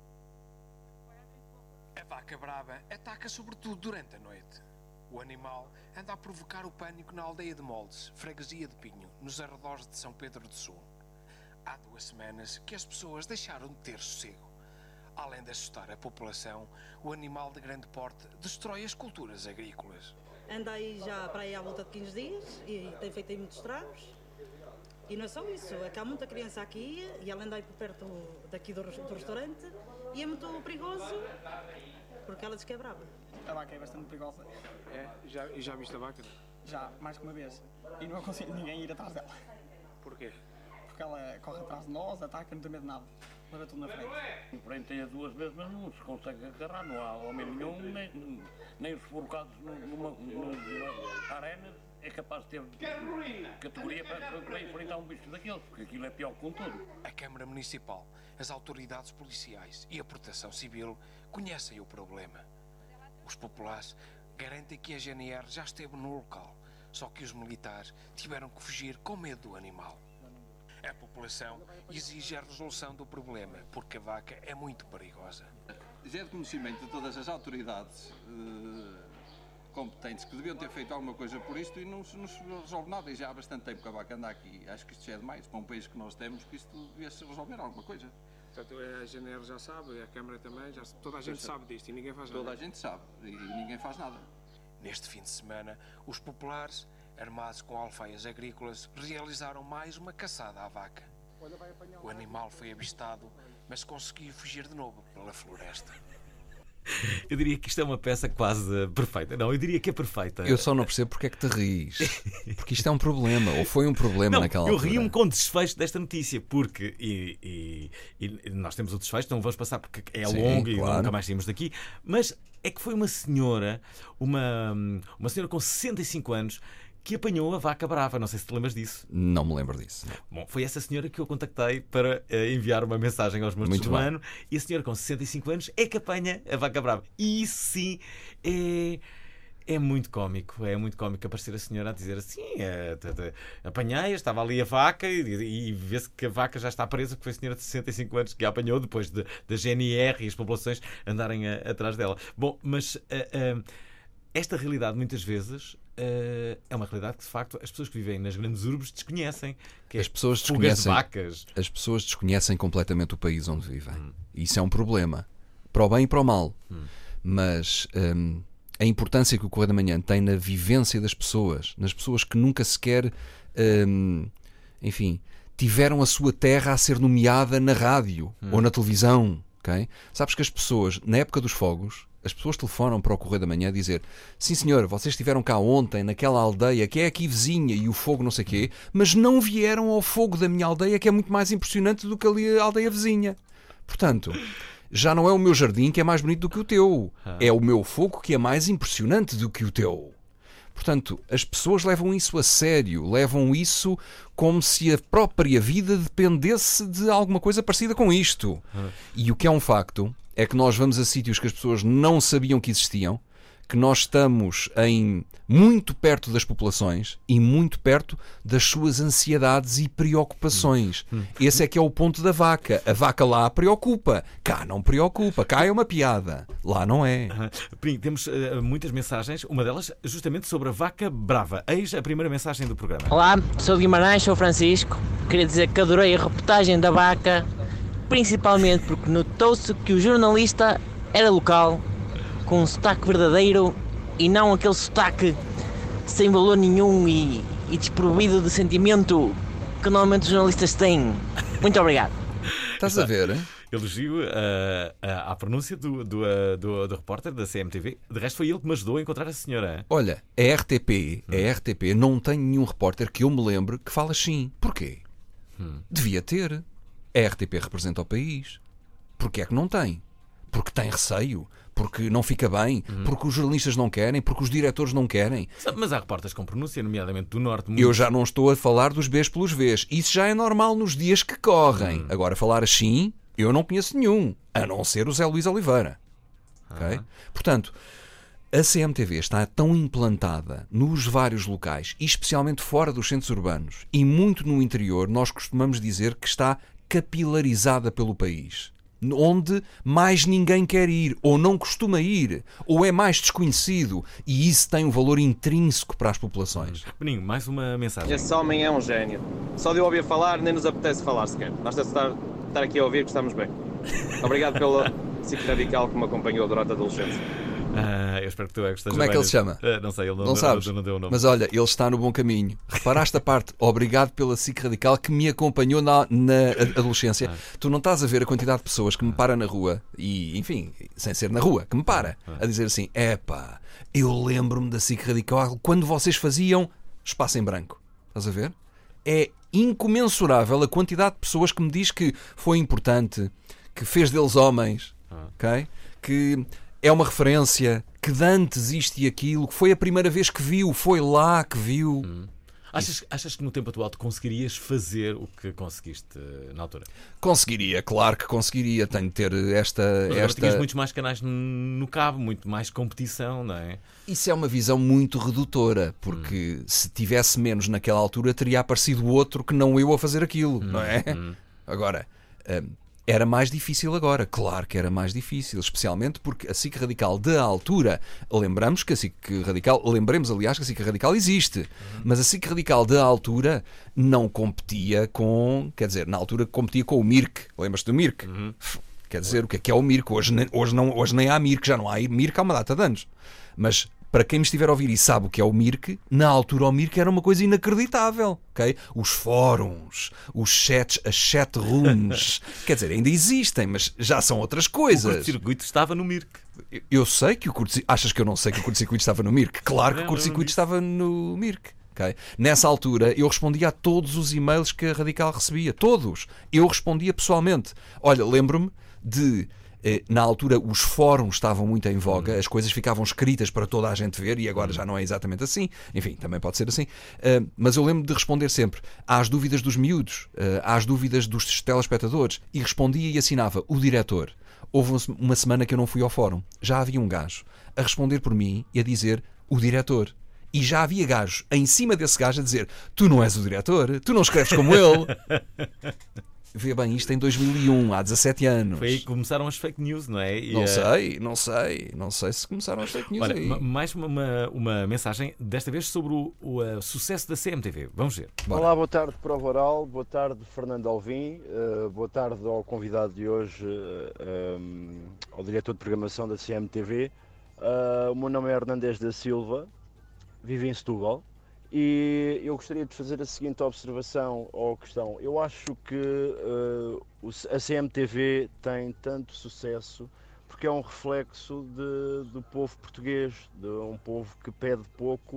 A vaca brava ataca sobretudo durante a noite. O animal anda a provocar o pânico na aldeia de Moldes, freguesia de Pinho, nos arredores de São Pedro do Sul. Há duas semanas que as pessoas deixaram de ter sossego. Além de assustar a população, o animal de grande porte destrói as culturas agrícolas. Anda aí já para aí à volta de quinze dias e tem feito aí muitos estragos. E não é só isso, é que há muita criança aqui e ela anda aí por perto daqui do, do restaurante e é muito perigoso porque ela diz que é brava. A vaca é bastante perigosa. É? Já, e já viste a vaca? Já, mais que uma vez. E não aconselho ninguém ir atrás dela. Porquê? Porque ela corre atrás de nós, ataca, não tem medo de nada. Leva tudo na frente. O porém tem duas vezes, mas não se consegue agarrar. Não há homem nenhum, nem, nem os forcados numa, numa arena é capaz de ter categoria para, para, para enfrentar um bicho daqueles, porque aquilo é pior que um todo. A Câmara Municipal, as autoridades policiais e a Proteção Civil conhecem o problema. Os populares garantem que a G N R já esteve no local, só que os militares tiveram que fugir com medo do animal. A população exige a resolução do problema, porque a vaca é muito perigosa. Já é de conhecimento de todas as autoridades uh, competentes que deviam ter feito alguma coisa por isto e não se, não se resolve nada. E já há bastante tempo que a vaca anda aqui. Acho que isto já é demais. Para um país que nós temos, que isto devia-se resolver alguma coisa. Portanto, a G N R já sabe, a Câmara também, já, toda a gente sabe disto e ninguém faz nada. Toda a gente sabe e ninguém faz nada. Neste fim de semana, os populares, armados com alfaias agrícolas, realizaram mais uma caçada à vaca. O animal foi avistado, mas conseguiu fugir de novo pela floresta. Eu diria que isto é uma peça quase perfeita. Não, eu diria que é perfeita. Eu só não percebo porque é que te rires. Porque isto é um problema, ou foi um problema não, naquela eu altura. rio-me com o desfecho desta notícia, porque e, e, e nós temos o desfecho, não vamos passar porque é Sim, longo e claro. nunca mais saímos daqui, mas é que foi uma senhora, uma, uma senhora com sessenta e cinco anos, que apanhou a vaca brava. Não sei se te lembras disso. Não me lembro disso. Bom, foi essa senhora que eu contactei para uh, enviar uma mensagem aos meus Muito do ano. E a senhora com sessenta e cinco anos é que apanha a vaca brava. E isso sim é, é muito cómico. É muito cómico aparecer a senhora a dizer assim: é, t- t- apanhei, estava ali a vaca e, e vê-se que a vaca já está presa, que foi a senhora de sessenta e cinco anos que a apanhou depois de, da G N R e as populações andarem a, atrás dela. Bom, mas uh, uh, esta realidade muitas vezes Uh, é uma realidade que de facto as pessoas que vivem nas grandes urbes desconhecem, que é as pessoas fugas de desconhecem, vacas. As pessoas desconhecem completamente o país onde vivem. Hum. Isso é um problema, para o bem e para o mal. Hum. Mas hum, a importância que o Correio da Manhã tem na vivência das pessoas, nas pessoas que nunca sequer hum, enfim, tiveram a sua terra a ser nomeada na rádio hum. ou na televisão. Okay? Sabes que as pessoas, na época dos fogos, as pessoas telefonam para o Correio da Manhã a dizer: sim senhor, vocês estiveram cá ontem naquela aldeia que é aqui vizinha e o fogo não sei quê, mas não vieram ao fogo da minha aldeia, que é muito mais impressionante do que ali a aldeia vizinha. Portanto, já não é o meu jardim que é mais bonito do que o teu, é o meu fogo que é mais impressionante do que o teu. Portanto, as pessoas levam isso a sério, levam isso como se a própria vida dependesse de alguma coisa parecida com isto. E o que é um facto é que nós vamos a sítios que as pessoas não sabiam que existiam, que nós estamos em muito perto das populações e muito perto das suas ansiedades e preocupações. Hum. Hum. Esse é que é o ponto da vaca. A vaca lá preocupa, cá não preocupa, cá é uma piada, lá não é. Uhum. Prim, temos uh, muitas mensagens, uma delas justamente sobre a vaca brava. Eis a primeira mensagem do programa. Olá, sou de Guimarães, sou Francisco. Queria dizer que adorei a reportagem da vaca, principalmente porque notou-se que o jornalista era local, com um sotaque verdadeiro e não aquele sotaque sem valor nenhum e, e desprovido de sentimento que normalmente os jornalistas têm. Muito obrigado. Estás a ver, hein? Elogio uh, uh, à pronúncia do, do, uh, do, do repórter da C M T V. De resto foi ele que me ajudou a encontrar a senhora. Hein? Olha, a R T P, hum. a R T P não tem nenhum repórter que eu me lembre que fala assim. Porquê? Hum. Devia ter. A R T P representa o país. Porquê é que não tem? Porque tem receio, porque não fica bem, uhum. porque os jornalistas não querem, porque os diretores não querem. Mas há repórteres com pronúncia, nomeadamente do Norte. Muito... Eu já não estou a falar dos Bs pelos Vs. Isso já é normal nos dias que correm. Uhum. Agora, falar assim, eu não conheço nenhum, a não ser o Zé Luís Oliveira. Uhum. Okay? Portanto, a C M T V está tão implantada nos vários locais, e especialmente fora dos centros urbanos, e muito no interior, nós costumamos dizer que está capilarizada pelo país. Onde mais ninguém quer ir, ou não costuma ir, ou é mais desconhecido, e isso tem um valor intrínseco para as populações. Beninho, mais uma mensagem. Esse homem é um gênio. Só de eu ouvir falar, nem nos apetece falar sequer. Nós temos de estar, estar aqui a ouvir que estamos bem. Obrigado pela S I C Radical que me acompanhou durante a adolescência. Ah, eu espero que tu é que esteja Como é que bem. ele se chama? Uh, não sei, ele não, não, sabes? Não, não deu o nome. Mas olha, ele está no bom caminho. Reparaste a parte, obrigado pela S I C Radical que me acompanhou na, na adolescência. Ah. Tu não estás a ver a quantidade de pessoas que me para na rua, e enfim, sem ser na rua, que me para, ah. a dizer assim: epá, eu lembro-me da S I C Radical quando vocês faziam espaço em branco. Estás a ver? É incomensurável a quantidade de pessoas que me diz que foi importante, que fez deles homens, ah. ok? Que é uma referência, que de antes isto e aquilo, que foi a primeira vez que viu, foi lá que viu. Hum. Achas, achas que no tempo atual tu conseguirias fazer o que conseguiste na altura? Conseguiria, claro que conseguiria. Tenho de ter esta... Mas esta... tinhas muitos mais canais no cabo, muito mais competição, não é? Isso é uma visão muito redutora, porque hum. se tivesse menos naquela altura teria aparecido outro que não eu a fazer aquilo, hum. não é? Hum. Agora... Hum, era mais difícil agora, claro que era mais difícil, especialmente porque a SIC Radical da altura, lembramos que a SIC Radical, lembremos aliás que a SIC Radical existe, uhum. mas a SIC Radical da altura não competia com, quer dizer, na altura competia com o M I R C, lembras-te do M I R C? Uhum. Quer dizer, o que é que é o M I R C? Hoje, hoje, não, hoje nem há M I R C, já não há M I R C há uma data de anos, mas... Para quem me estiver a ouvir e sabe o que é o M I R C, na altura o M I R C era uma coisa inacreditável, ok? Os fóruns, os chats, as chat rooms, quer dizer, ainda existem, mas já são outras coisas. O curto-circuito estava no M I R C. Eu, eu sei que o curto-circuito... Achas que eu não sei que o curto-circuito estava no M I R C? Claro que o curto-circuito estava no M I R C. Okay? Nessa altura eu respondia a todos os e-mails que a Radical recebia, todos. Eu respondia pessoalmente. Olha, lembro-me de... Na altura os fóruns estavam muito em voga, as coisas ficavam escritas para toda a gente ver e agora já não é exatamente assim. Enfim, também pode ser assim. Uh, mas eu lembro de responder sempre às dúvidas dos miúdos, uh, às dúvidas dos telespectadores e respondia e assinava o diretor. Houve uma semana que eu não fui ao fórum. Já havia um gajo a responder por mim e a dizer o diretor. E já havia gajos em cima desse gajo a dizer tu não és o diretor, tu não escreves como ele. Vê bem, isto em dois mil e um, há dezassete anos. Foi aí que começaram as fake news, não é? E não a... sei, não sei. Não sei se começaram as fake news. Olha, aí. mais uma, uma, uma mensagem, desta vez sobre o, o uh, sucesso da C M T V. Vamos ver. Bora. Olá, boa tarde, Prova Oral. Boa tarde, Fernando Alvim. Uh, boa tarde ao convidado de hoje, uh, um, ao diretor de programação da C M T V. Uh, o meu nome é Hernandes da Silva, vivo em Setúbal. E eu gostaria de fazer a seguinte observação ou questão. Eu acho que uh, a C M T V tem tanto sucesso porque é um reflexo de, do povo português, de um povo que pede pouco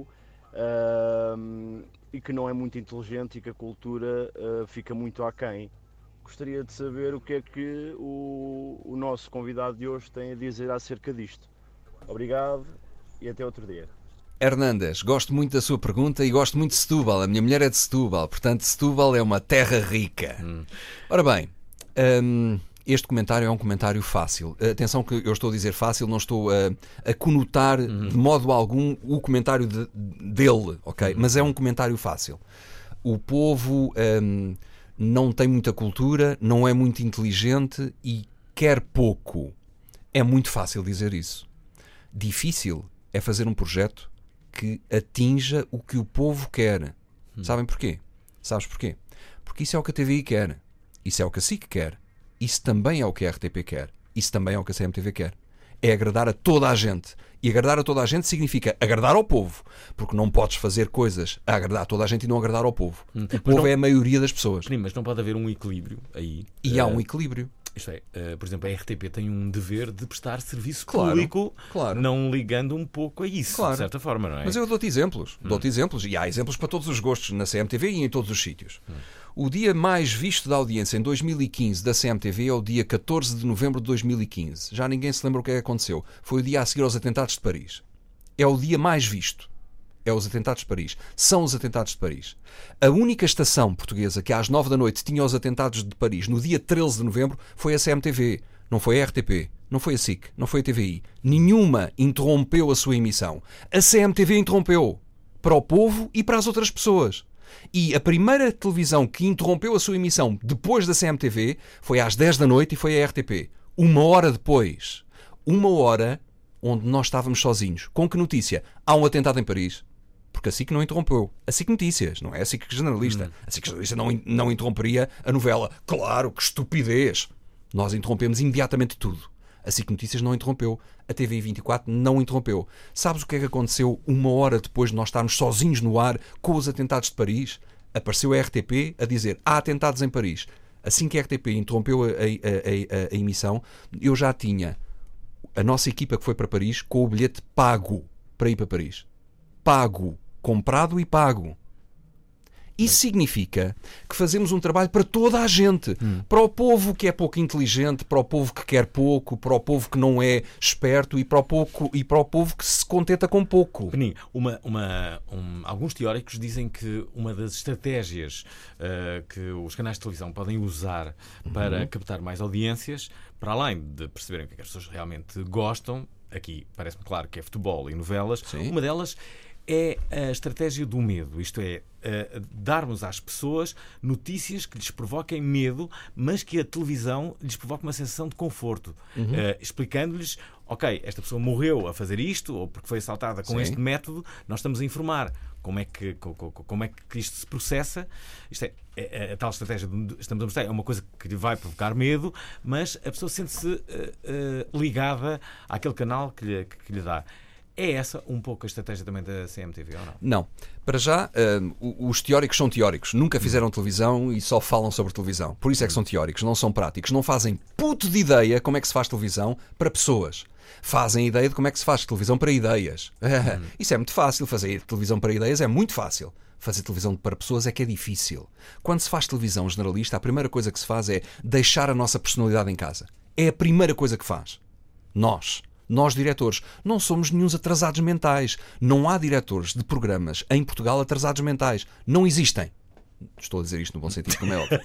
uh, e que não é muito inteligente e que a cultura uh, fica muito aquém. Gostaria de saber o que é que o, o nosso convidado de hoje tem a dizer acerca disto. Obrigado e até outro dia. Hernandes, gosto muito da sua pergunta e gosto muito de Setúbal. A minha mulher é de Setúbal, portanto Setúbal é uma terra rica. Hum. Ora bem, hum, este comentário é um comentário fácil. Atenção que eu estou a dizer fácil, não estou a, a conotar uhum. de modo algum o comentário de, dele, ok? Uhum. Mas é um comentário fácil. O povo hum, não tem muita cultura, não é muito inteligente e quer pouco. É muito fácil dizer isso. Difícil é fazer um projeto que atinja o que o povo quer. Hum. Sabem porquê? Sabes porquê? Porque isso é o que a T V I quer. Isso é o que a SIC quer. Isso também é o que a R T P quer. Isso também é o que a C M T V quer. É agradar a toda a gente. E agradar a toda a gente significa agradar ao povo. Porque não podes fazer coisas a agradar a toda a gente e não agradar ao povo. Hum. O povo não... é a maioria das pessoas. Sim, mas não pode haver um equilíbrio aí. E uh... há um equilíbrio. Isto é, uh, por exemplo, a R T P tem um dever de prestar serviço claro, público, claro. não ligando um pouco a isso, claro. de certa forma, não é? Mas eu dou-te exemplos, hum. dou-te exemplos, e há exemplos para todos os gostos na C M T V e em todos os sítios. Hum. O dia mais visto da audiência em dois mil e quinze da C M T V é o dia catorze de novembro de dois mil e quinze. Já ninguém se lembra o que é que aconteceu. Foi o dia a seguir aos atentados de Paris. É o dia mais visto. É os atentados de Paris. São os atentados de Paris. A única estação portuguesa que às nove da noite tinha os atentados de Paris no dia treze de novembro foi a C M T V. Não foi a R T P. Não foi a SIC. Não foi a T V I. Nenhuma interrompeu a sua emissão. A C M T V interrompeu. Para o povo e para as outras pessoas. E a primeira televisão que interrompeu a sua emissão depois da C M T V foi às dez da noite e foi a R T P. Uma hora depois. Uma hora onde nós estávamos sozinhos. Com que notícia? Há um atentado em Paris. Porque a SIC não interrompeu. A SIC Notícias, não é a SIC Generalista. Hum. A SIC Generalista não, não interromperia a novela. Claro, que estupidez! Nós interrompemos imediatamente tudo. A SIC Notícias não interrompeu. A T V I vinte e quatro não interrompeu. Sabes o que é que aconteceu uma hora depois de nós estarmos sozinhos no ar com os atentados de Paris? Apareceu a R T P a dizer há atentados em Paris. Assim que a R T P interrompeu a, a, a, a, a emissão, eu já tinha a nossa equipa que foi para Paris com o bilhete pago para ir para Paris. Pago. Comprado e pago. Isso significa que fazemos um trabalho para toda a gente. Hum. Para o povo que é pouco inteligente, para o povo que quer pouco, para o povo que não é esperto e para o, pouco, e para o povo que se contenta com pouco. Peninho, uma, uma, um, alguns teóricos dizem que uma das estratégias uh, que os canais de televisão podem usar para uhum. captar mais audiências, para além de perceberem o que as pessoas realmente gostam, aqui parece-me claro que é futebol e novelas, Sim. uma delas é a estratégia do medo, isto é, uh, darmos às pessoas notícias que lhes provoquem medo, mas que a televisão lhes provoque uma sensação de conforto, uhum. uh, explicando-lhes, ok, esta pessoa morreu a fazer isto, ou porque foi assaltada com Sim. este método, nós estamos a informar como é que, como é que isto se processa. Isto é, é, a tal estratégia que estamos a mostrar é uma coisa que lhe vai provocar medo, mas a pessoa sente-se uh, uh, ligada àquele canal que lhe, que lhe dá. É essa um pouco a estratégia também da C M T V, ou não? Não. Para já, uh, os teóricos são teóricos. Nunca fizeram televisão e só falam sobre televisão. Por isso é que são teóricos, não são práticos. Não fazem puto de ideia como é que se faz televisão para pessoas. Fazem ideia de como é que se faz televisão para ideias. Hum. Isso é muito fácil. Fazer televisão para ideias é muito fácil. Fazer televisão para pessoas é que é difícil. Quando se faz televisão generalista, a primeira coisa que se faz é deixar a nossa personalidade em casa. É a primeira coisa que faz. Nós. Nós, diretores, não somos nenhuns atrasados mentais. Não há diretores de programas em Portugal atrasados mentais. Não existem. Estou a dizer isto no bom sentido, como é óbvio.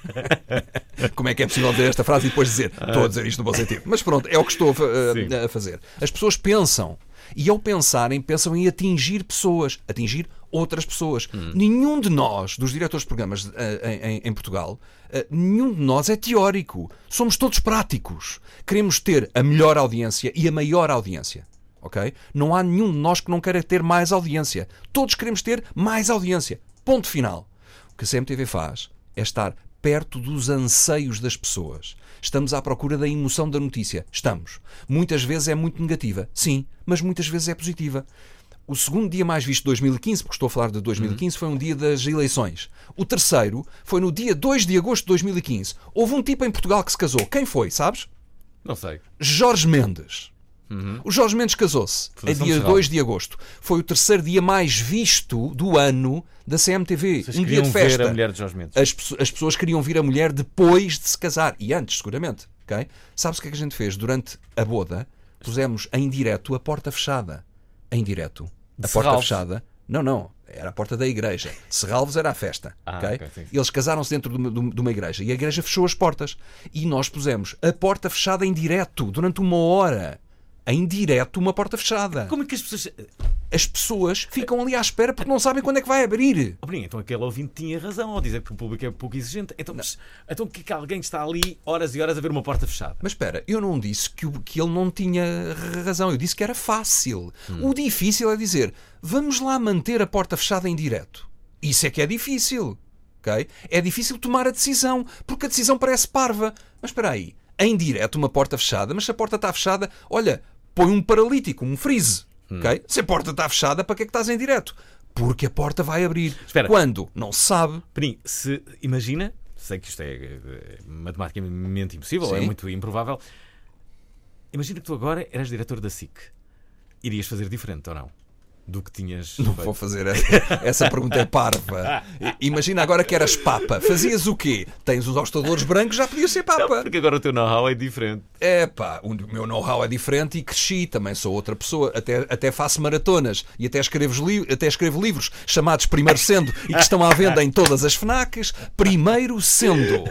Como é que é possível dizer esta frase e depois dizer estou a dizer isto no bom sentido? Mas pronto, é o que estou a, a fazer. As pessoas pensam. E ao pensarem, pensam em atingir pessoas. Atingir outras pessoas. Hum. Nenhum de nós, dos diretores de programas uh, em, em Portugal, uh, nenhum de nós é teórico. Somos todos práticos. Queremos ter a melhor audiência e a maior audiência. Okay? Não há nenhum de nós que não queira ter mais audiência. Todos queremos ter mais audiência. Ponto final. O que a C M T V faz é estar perto dos anseios das pessoas. Estamos à procura da emoção da notícia. Estamos. Muitas vezes é muito negativa. Sim, mas muitas vezes é positiva. O segundo dia mais visto de dois mil e quinze, porque estou a falar de dois mil e quinze, uhum. foi um dia das eleições. O terceiro foi no dia dois de agosto de dois mil e quinze. Houve um tipo em Portugal que se casou. Quem foi, sabes? Não sei. Jorge Mendes. Uhum. O Jorge Mendes casou-se a dia dois de agosto. Foi o terceiro dia mais visto do ano da C M T V. Vocês um dia de festa. Ver a mulher de Jorge Mendes. As, as pessoas queriam ver a mulher depois de se casar. E antes, seguramente. Okay? Sabes o que é que a gente fez? Durante a boda, pusemos em direto a porta fechada. Em direto. A De porta Serralves. fechada. Não, não. Era a porta da igreja. Serralves era a festa. Ah, okay? okay, sim, sim. Eles casaram-se dentro de uma, de uma igreja. E a igreja fechou as portas. E nós pusemos a porta fechada em direto. Durante uma hora. Em direto, uma porta fechada. Como é que as pessoas... As pessoas ficam ali à espera porque não sabem quando é que vai abrir. Oh, então aquele ouvinte tinha razão ao dizer que o público é pouco exigente. Então, mas, então que, que alguém está ali horas e horas a ver uma porta fechada? Mas espera, eu não disse que, o, que ele não tinha razão. Eu disse que era fácil. Hum. O difícil é dizer, vamos lá manter a porta fechada em direto. Isso é que é difícil. Okay? É difícil tomar a decisão, porque a decisão parece parva. Mas espera aí, em direto uma porta fechada, mas se a porta está fechada, olha, põe um paralítico, um freeze. Hum. Okay? Se a porta está fechada, para que é que estás em direto? Porque a porta vai abrir. Espera. Quando? Não se sabe. Peninho, se imagina, sei que isto é, é matematicamente impossível, Sim. é muito improvável. Imagina que tu agora eras diretor da S I C. Irias fazer diferente ou não? Do que tinhas Não feito? Vou fazer essa, essa pergunta é parva. Imagina agora que eras Papa. Fazias o quê? Tens os hostadores brancos, já podias ser Papa. Não, porque agora o teu know-how é diferente. É pá, o meu know-how é diferente e cresci. Também sou outra pessoa. Até, até faço maratonas e até escrevo, li até escrevo livros chamados Primeiro Sendo e que estão à venda em todas as FNACs. Primeiro Sendo.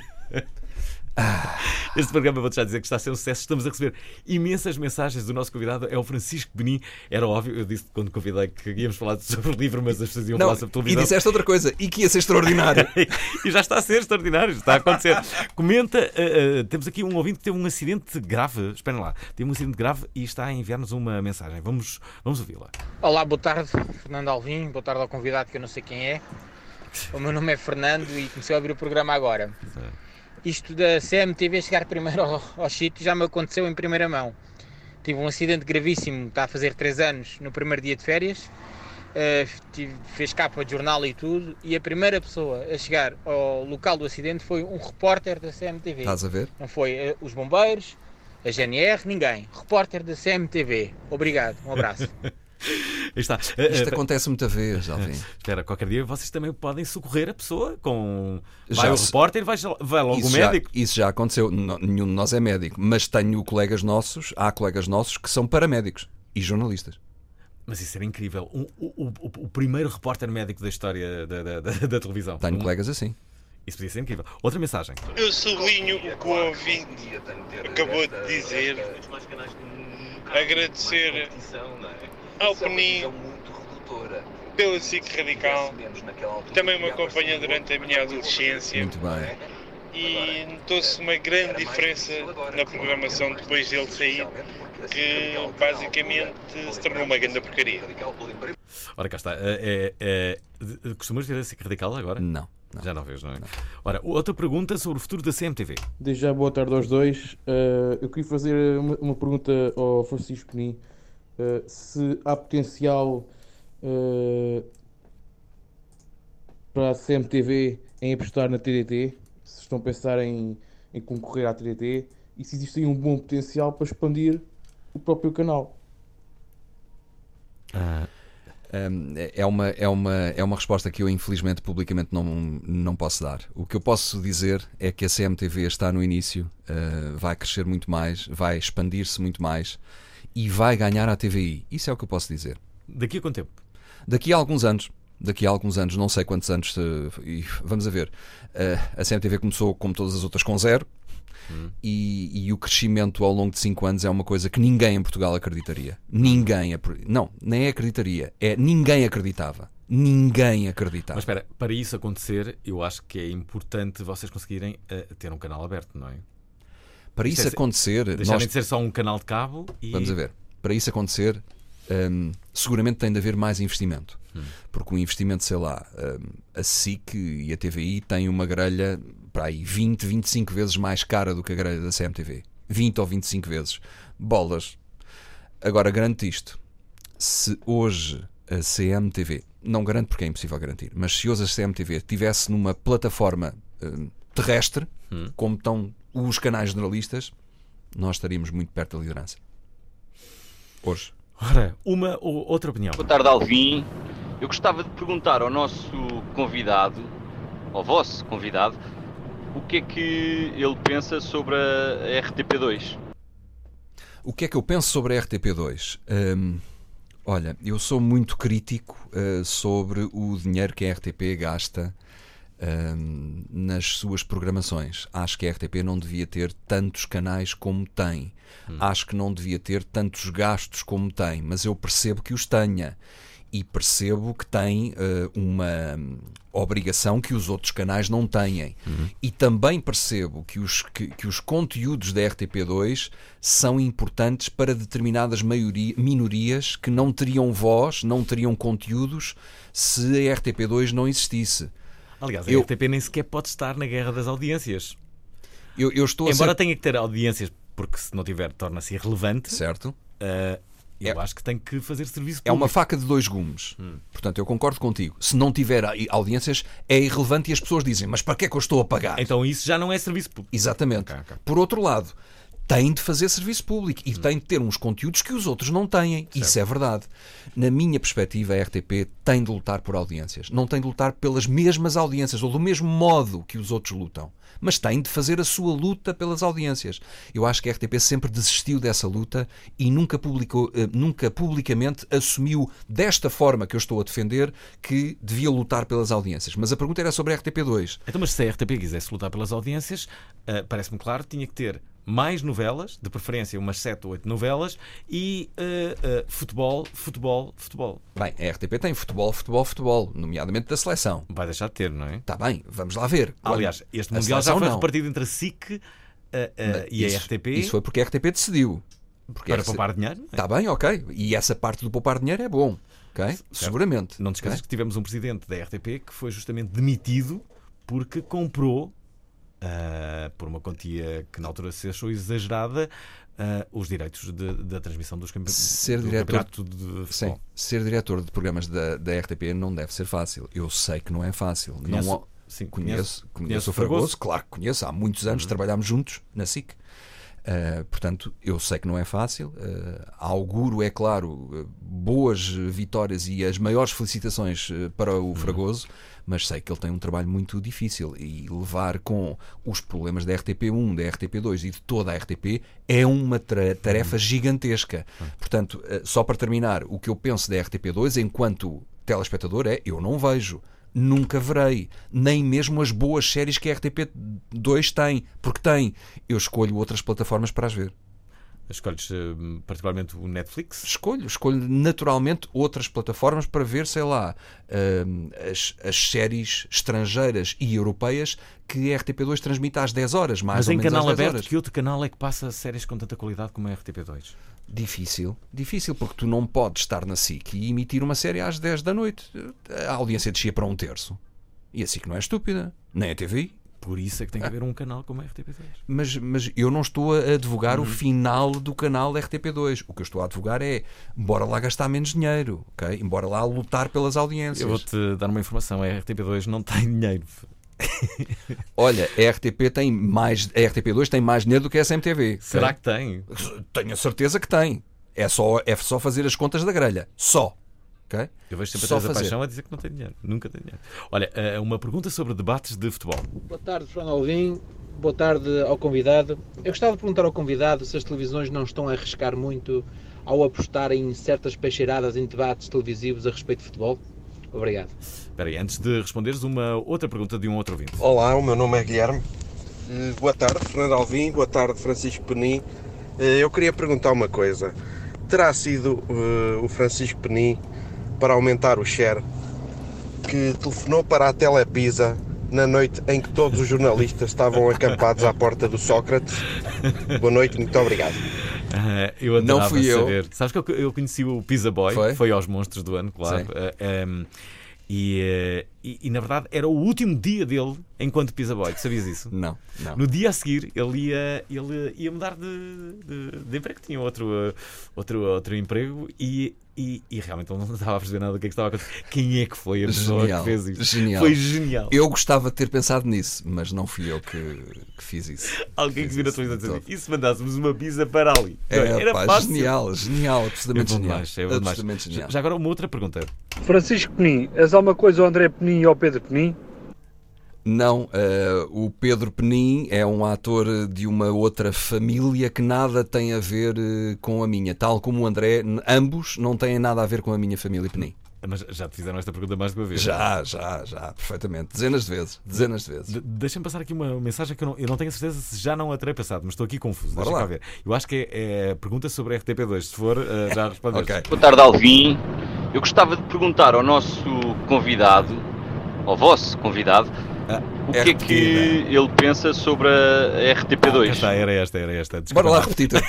Ah. Este programa, vou-te já dizer que está a ser um sucesso. Estamos a receber imensas mensagens do nosso convidado, é o Francisco Benin. Era óbvio, eu disse quando convidei que íamos falar sobre o livro, mas as pessoas iam Não, falar sobre televisão. E disseste outra coisa, e que ia ser extraordinário. E já está a ser extraordinário, está a acontecer. Comenta, uh, uh, temos aqui um ouvinte que teve um acidente grave. Esperem lá, teve um acidente grave e está a enviar-nos uma mensagem. Vamos, vamos ouvi-la. Olá, boa tarde, Fernando Alvim. Boa tarde ao convidado que eu não sei quem é. O meu nome é Fernando e comecei a ouvir o programa agora. Isto da C M T V chegar primeiro ao, ao sítio já me aconteceu em primeira mão. Tive um acidente gravíssimo, está a fazer três anos, no primeiro dia de férias. Uh, tive, fez capa de jornal e tudo. E a primeira pessoa a chegar ao local do acidente foi um repórter da C M T V. Estás a ver? Não foi uh, os bombeiros, a G N R, ninguém. Repórter da C M T V. Obrigado, um abraço. Está. Isto acontece muita vez, Alvin. Espera, qualquer dia vocês também podem socorrer a pessoa com... Já Vai o se- repórter, vai, vai logo Isso o já, médico. isso já aconteceu. Não- nenhum de nós é médico, mas tenho colegas nossos, há colegas nossos que são paramédicos e jornalistas. Mas isso era incrível. Um- o, o- o primeiro repórter médico da história da, da- da- da televisão. Tenho Um- colegas assim. Isso podia ser incrível. Outra mensagem. Eu sublinho o que o ouvinte acabou de dizer. Agradecer ao Penin pela S I C Radical. Também me acompanha durante a minha adolescência. Muito bem. E notou-se uma grande diferença na programação depois dele sair, que basicamente se tornou uma grande porcaria. Ora, cá está. É, é, é, costumas ver a S I C Radical agora? Não. não. Já não vês, não é? Não. Ora, outra pergunta sobre o futuro da C M T V. Desde já, boa tarde aos dois. Uh, eu queria fazer uma, uma pergunta ao Francisco Penin. Uh, se há potencial uh, para a C M T V em apostar na T D T, se estão a pensar em, em concorrer à T D T, e se existe aí um bom potencial para expandir o próprio canal. Um, é, uma, é, uma, é uma resposta que eu infelizmente publicamente não, não posso dar. O que eu posso dizer é que a C M T V está no início, uh, vai crescer muito mais, vai expandir-se muito mais e vai ganhar a T V I. Isso é o que eu posso dizer. Daqui a quanto tempo? Daqui a alguns anos. Daqui a alguns anos, não sei quantos anos. Uh, e vamos a ver. Uh, a C M T V começou, como todas as outras, com zero. Hum. E, e o crescimento ao longo de cinco anos é uma coisa que ninguém em Portugal acreditaria. Ninguém. Não, nem acreditaria. É ninguém acreditava. Ninguém acreditava. Mas espera, para isso acontecer, eu acho que é importante vocês conseguirem uh, ter um canal aberto, não é? Para isso, isso é, acontecer. Deixarem nós... de ser só um canal de cabo e... Vamos a ver. Para isso acontecer, um, seguramente tem de haver mais investimento. Hum. Porque o investimento, sei lá, um, a S I C e a T V I têm uma grelha para aí vinte, vinte e cinco vezes mais cara do que a grelha da C M T V. vinte ou vinte e cinco vezes. Bolas. Agora, garanto isto. Se hoje a C M T V, não garanto porque é impossível garantir, mas se hoje a C M T V estivesse numa plataforma um, terrestre, hum. como estão os canais generalistas, nós estaríamos muito perto da liderança. Hoje. Ora, uma ou outra opinião. Boa tarde, Alvin. Eu gostava de perguntar ao nosso convidado, ao vosso convidado, o que é que ele pensa sobre a R T P dois? O que é que eu penso sobre a R T P dois? Hum, olha, eu sou muito crítico uh, sobre o dinheiro que a R T P gasta hum, nas suas programações. Acho que a R T P não devia ter tantos canais como tem. Hum. Acho que não devia ter tantos gastos como tem, mas eu percebo que os tenha. E percebo que tem uh, uma obrigação que os outros canais não têm. Uhum. E também percebo que os, que, que os conteúdos da R T P dois são importantes para determinadas maioria, minorias que não teriam voz, não teriam conteúdos se a R T P dois não existisse. Aliás, a eu, R T P nem sequer pode estar na guerra das audiências. Eu, eu estou Embora a ser... tenha que ter audiências, porque se não tiver torna-se irrelevante. Certo. Uh, Eu é, acho que tem que fazer serviço público. É uma faca de dois gumes. Hum. Portanto, eu concordo contigo. Se não tiver audiências, é irrelevante e as pessoas dizem, mas para que é que eu estou a pagar? Então isso já não é serviço público. Exatamente. Okay, okay. Por outro lado, tem de fazer serviço público e hum. tem de ter uns conteúdos que os outros não têm. Certo. Isso é verdade. Na minha perspectiva, a R T P tem de lutar por audiências. Não tem de lutar pelas mesmas audiências ou do mesmo modo que os outros lutam. Mas tem de fazer a sua luta pelas audiências. Eu acho que a R T P sempre desistiu dessa luta e nunca, publicou, nunca publicamente assumiu desta forma que eu estou a defender que devia lutar pelas audiências. Mas a pergunta era sobre a R T P dois. Então, mas se a R T P quisesse lutar pelas audiências, uh, parece-me claro, tinha que ter mais novelas, de preferência umas sete ou oito novelas, e uh, uh, futebol, futebol, futebol. Bem, a R T P tem futebol, futebol, futebol, nomeadamente da seleção. Vai deixar de ter, não é? Está bem, vamos lá ver. Aliás, este Mundial já foi não. repartido entre a S I C uh, uh, e isso, a R T P. Isso foi porque a R T P decidiu. Porque Para poupar dinheiro? Está bem, ok. E essa parte do poupar dinheiro é bom. Okay? Certo. Seguramente. Não te esqueças okay? que tivemos um presidente da R T P que foi justamente demitido porque comprou Uh, por uma quantia que na altura se achou exagerada, uh, os direitos de, da transmissão dos campe... ser do diretor, campeonato de futebol. Sim, ser diretor de programas da, da R T P não deve ser fácil. Eu sei que não é fácil. Conheço, não, sim, conheço, conheço, conheço o Fragoso, claro que conheço. Há muitos anos uhum. trabalhámos juntos na S I C. Uh, portanto, eu sei que não é fácil. Uh, auguro, é claro, uh, boas vitórias e as maiores felicitações uh, para o Fragoso, mas sei que ele tem um trabalho muito difícil e levar com os problemas da R T P um, da R T P dois e de toda a R T P é uma tarefa gigantesca. Portanto, uh, só para terminar, o que eu penso da R T P dois enquanto telespectador é: eu não vejo, nunca verei, nem mesmo as boas séries que a R T P dois tem, porque tem. Eu escolho outras plataformas para as ver. Escolhes uh, particularmente o Netflix? Escolho, escolho naturalmente outras plataformas para ver, sei lá, uh, as, as séries estrangeiras e europeias que a R T P dois transmite às dez horas, mais Mas ou em menos canal às dez aberto, horas. que outro canal é que passa séries com tanta qualidade como a R T P dois? Difícil, difícil, porque tu não podes estar na S I C e emitir uma série às dez da noite. A audiência descia para um terço. E a S I C não é estúpida, nem a T V I. Por isso é que tem que haver um canal como a R T P dois. Mas, mas eu não estou a advogar Uhum. o final do canal R T P dois. O que eu estou a advogar é: bora lá gastar menos dinheiro, ok? Bora lá lutar pelas audiências. Eu vou-te dar uma informação: a R T P dois não tem dinheiro. Olha, a R T P tem mais, a R T P dois tem mais dinheiro do que a S M T V. Será ok? que tem? Tenho a certeza que tem. É só, é só fazer as contas da grelha. Só. Okay? Eu vejo sempre Só a Teresa fazer. Paixão a dizer que não tem dinheiro. Nunca tem dinheiro. Olha, uh, uma pergunta sobre debates de futebol. Boa tarde, Fernando Alvim. Boa tarde ao convidado. Eu gostava de perguntar ao convidado se as televisões não estão a arriscar muito ao apostar em certas peixeiradas em debates televisivos a respeito de futebol. Obrigado. Espera aí, antes de responderes, uma outra pergunta de um outro ouvinte. Olá, o meu nome é Guilherme. Eh, Boa tarde, Fernando Alvim. Boa tarde, Francisco Penin. Eh, Eu queria perguntar uma coisa. Terá sido eh, o Francisco Penin, para aumentar o share, que telefonou para a Telepisa na noite em que todos os jornalistas estavam acampados à porta do Sócrates? Boa noite, muito obrigado. Uh, eu Não adorava fui eu. saber. Sabes que eu, eu conheci o Pizza Boy, Foi? foi aos Monstros do Ano, claro. Sim. Uh, um, e, uh, e, e na verdade era o último dia dele enquanto Pizza Boy. Tu sabias isso? Não, não. No dia a seguir ele ia, ele ia mudar de, de, de emprego, tinha outro, uh, outro, outro emprego e. E, e realmente ele não estava a perceber nada do que é que estava a acontecer. Quem é que foi a pessoa Genial, que fez isto? genial. Foi genial. Eu gostava de ter pensado nisso, mas não fui eu que, que fiz isso. Alguém Fiz que vira a isso televisão de dizer: todo. e se mandássemos uma pizza para ali? É, Era pá, fácil. genial, genial, absolutamente É bom genial. demais, é bom demais. Absolutamente genial. Já agora uma outra pergunta. Francisco Penin, és alguma coisa ao André Penin e ao Pedro Penin? Não, eh, o Pedro Penin é um ator de uma outra família que nada tem a ver eh, com a minha, tal como o André, n- ambos não têm nada a ver com a minha família Penin. Mas já te fizeram esta pergunta mais de uma vez? Já, já, já, perfeitamente. Dezenas de vezes, dezenas de vezes. De- Deixa-me passar aqui uma mensagem que eu não, eu não tenho a certeza se já não a terei passado, mas estou aqui confuso. Bora Deixa lá. cá ver. Eu acho que é, é pergunta sobre a R T P dois. Se for, eh, já respondeste. Ok. Boa tarde, Alvim. Eu gostava de perguntar ao nosso convidado, ao vosso convidado, o que é que ele pensa sobre a R T P dois. Ah, cá está, era esta, era esta. Desculpa. Bora lá repetir tudo.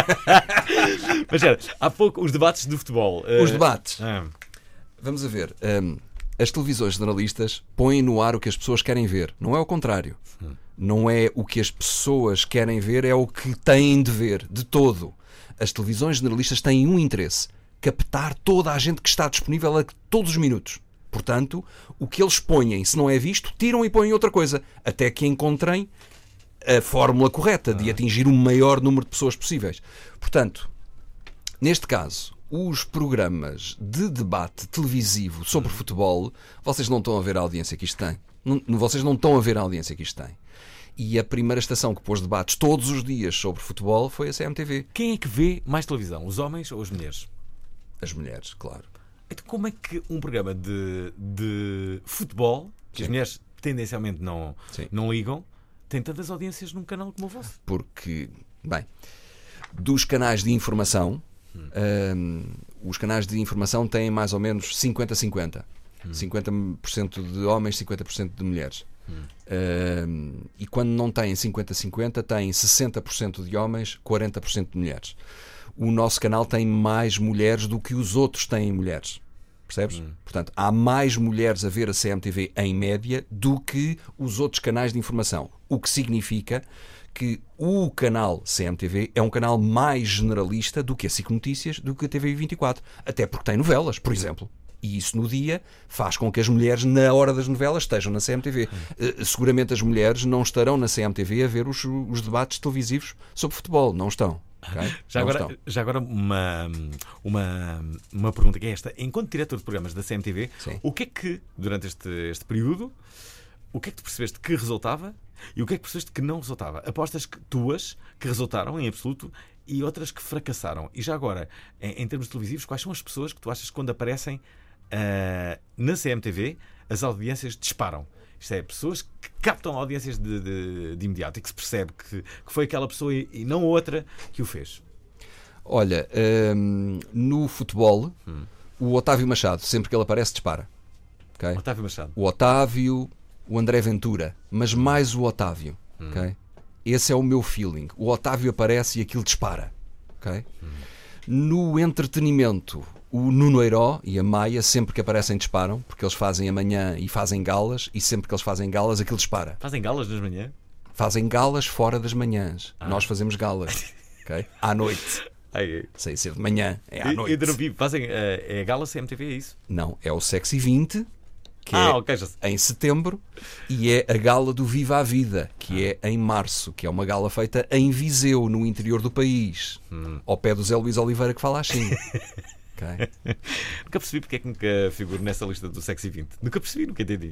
Mas era, há pouco, os debates de futebol. Os eh, debates. ah, Vamos a ver. hum, as televisões generalistas põem no ar o que as pessoas querem ver. Não é o contrário. Não é o que as pessoas querem ver, é o que têm de ver, de todo. As televisões generalistas têm um interesse: captar toda a gente que está disponível a todos os minutos. Portanto, o que eles põem, se não é visto, tiram e põem outra coisa, até que encontrem a fórmula correta de atingir o maior número de pessoas possíveis. Portanto, neste caso, os programas de debate televisivo sobre futebol, vocês não estão a ver a audiência que isto tem. Não, vocês não estão a ver a audiência que isto tem. E a primeira estação que pôs debates todos os dias sobre futebol foi a C M T V. Quem é que vê mais televisão? Os homens ou as mulheres? As mulheres, claro. Então, como é que um programa de, de futebol, que as Sim. mulheres tendencialmente não, Sim. não ligam, tem tantas audiências num canal como o vosso? Porque, bem, dos canais de informação, hum, os canais de informação têm mais ou menos cinquenta a cinquenta. Hum. cinquenta por cento de homens, cinquenta por cento de mulheres. Hum, e quando não têm cinquenta a cinquenta, têm sessenta por cento de homens, quarenta por cento de mulheres. O nosso canal tem mais mulheres do que os outros têm mulheres. Percebes? Portanto, há mais mulheres a ver a C M T V em média do que os outros canais de informação. O que significa que o canal C M T V é um canal mais generalista do que a SIC Notícias, do que a T V vinte e quatro. Até porque tem novelas, por exemplo. E isso no dia faz com que as mulheres, na hora das novelas, estejam na C M T V. Uh, seguramente as mulheres não estarão na C M T V a ver os, os debates televisivos sobre futebol. Não estão. Okay? Já, não agora, estão. já agora uma, uma, uma pergunta que é esta. Enquanto diretor de programas da C M T V, Sim. o que é que, durante este, este período, o que é que tu percebeste que resultava e o que é que percebeste que não resultava? Apostas que, tuas que resultaram em absoluto e outras que fracassaram. E já agora, em, em termos televisivos, quais são as pessoas que tu achas que quando aparecem uh, na C M T V as audiências disparam? Isto é, pessoas que captam audiências de, de, de imediato e que se percebe que, que foi aquela pessoa e, e não outra que o fez. Olha, hum, no futebol, hum. o Otávio Machado, sempre que ele aparece, dispara. Okay? Otávio Machado. O Otávio, o André Ventura, mas mais o Otávio. Hum. Okay? Esse é o meu feeling. O Otávio aparece e aquilo dispara. Okay? Hum. No entretenimento, o Nuno Heiró e a Maia, sempre que aparecem, disparam, porque eles fazem amanhã e fazem galas, e sempre que eles fazem galas, aquilo dispara. Fazem galas nas manhãs? Fazem galas fora das manhãs. Ah. Nós fazemos galas. Okay? À noite. Ai, ai. Sem ser de manhã, é à e, noite. E fazem uh, é a gala C M T V, é isso? Não, é o Sexy vinte, que ah, é okay, já... em setembro, e é a gala do Viva a Vida, que é em março, que é uma gala feita em Viseu, no interior do país, hum. ao pé do Zé Luís Oliveira, que fala assim. Okay. Nunca percebi porque é que nunca figuro nessa lista do Sexy vinte. Nunca percebi, nunca entendi.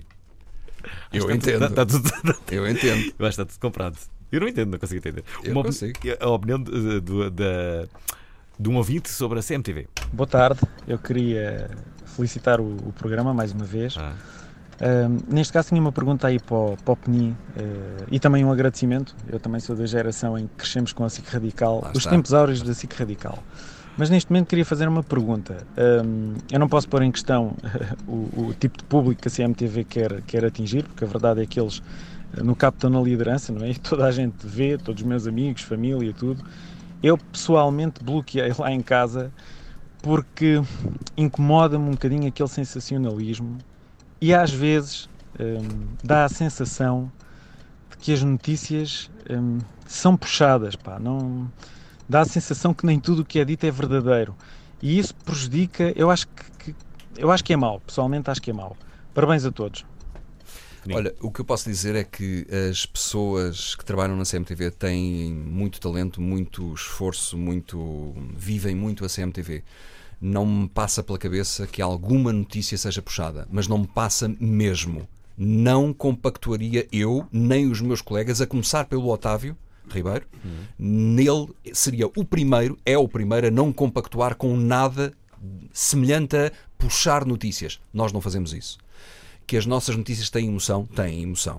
Eu Acho entendo. Está tudo, está tudo... Eu entendo. Eu acho que está tudo comprado. Eu não entendo, não consigo entender. Eu Uma consigo. Op... A opinião de, de, de, de um ouvinte sobre a C M T V. Boa tarde. Eu queria felicitar o, o programa mais uma vez. Ah. Uh, neste caso tinha uma pergunta aí para o, para o Penin uh, e também um agradecimento. Eu também sou da geração em que crescemos com a S I C Radical, Lá os está. tempos áureos da S I C Radical. Mas neste momento queria fazer uma pergunta. Um, eu não posso pôr em questão o, o tipo de público que a C M T V quer, quer atingir, porque a verdade é que eles no cabo estão na liderança, não é? E toda a gente vê, todos os meus amigos, família e tudo. Eu pessoalmente bloqueei lá em casa porque incomoda-me um bocadinho aquele sensacionalismo e às vezes um, dá a sensação de que as notícias um, são puxadas, pá, não... Dá a sensação que nem tudo o que é dito é verdadeiro. E isso prejudica, eu acho que, que, eu acho que é mau, pessoalmente acho que é mau. Parabéns a todos. Olha, o que eu posso dizer é que as pessoas que trabalham na C M T V têm muito talento, muito esforço, muito vivem muito a C M T V. Não me passa pela cabeça que alguma notícia seja puxada, mas não me passa mesmo. Não compactuaria eu, nem os meus colegas, a começar pelo Otávio Ribeiro, hum. nele seria o primeiro, é o primeiro a não compactuar com nada semelhante a puxar notícias. Nós não fazemos isso. Que as nossas notícias têm emoção? Têm emoção.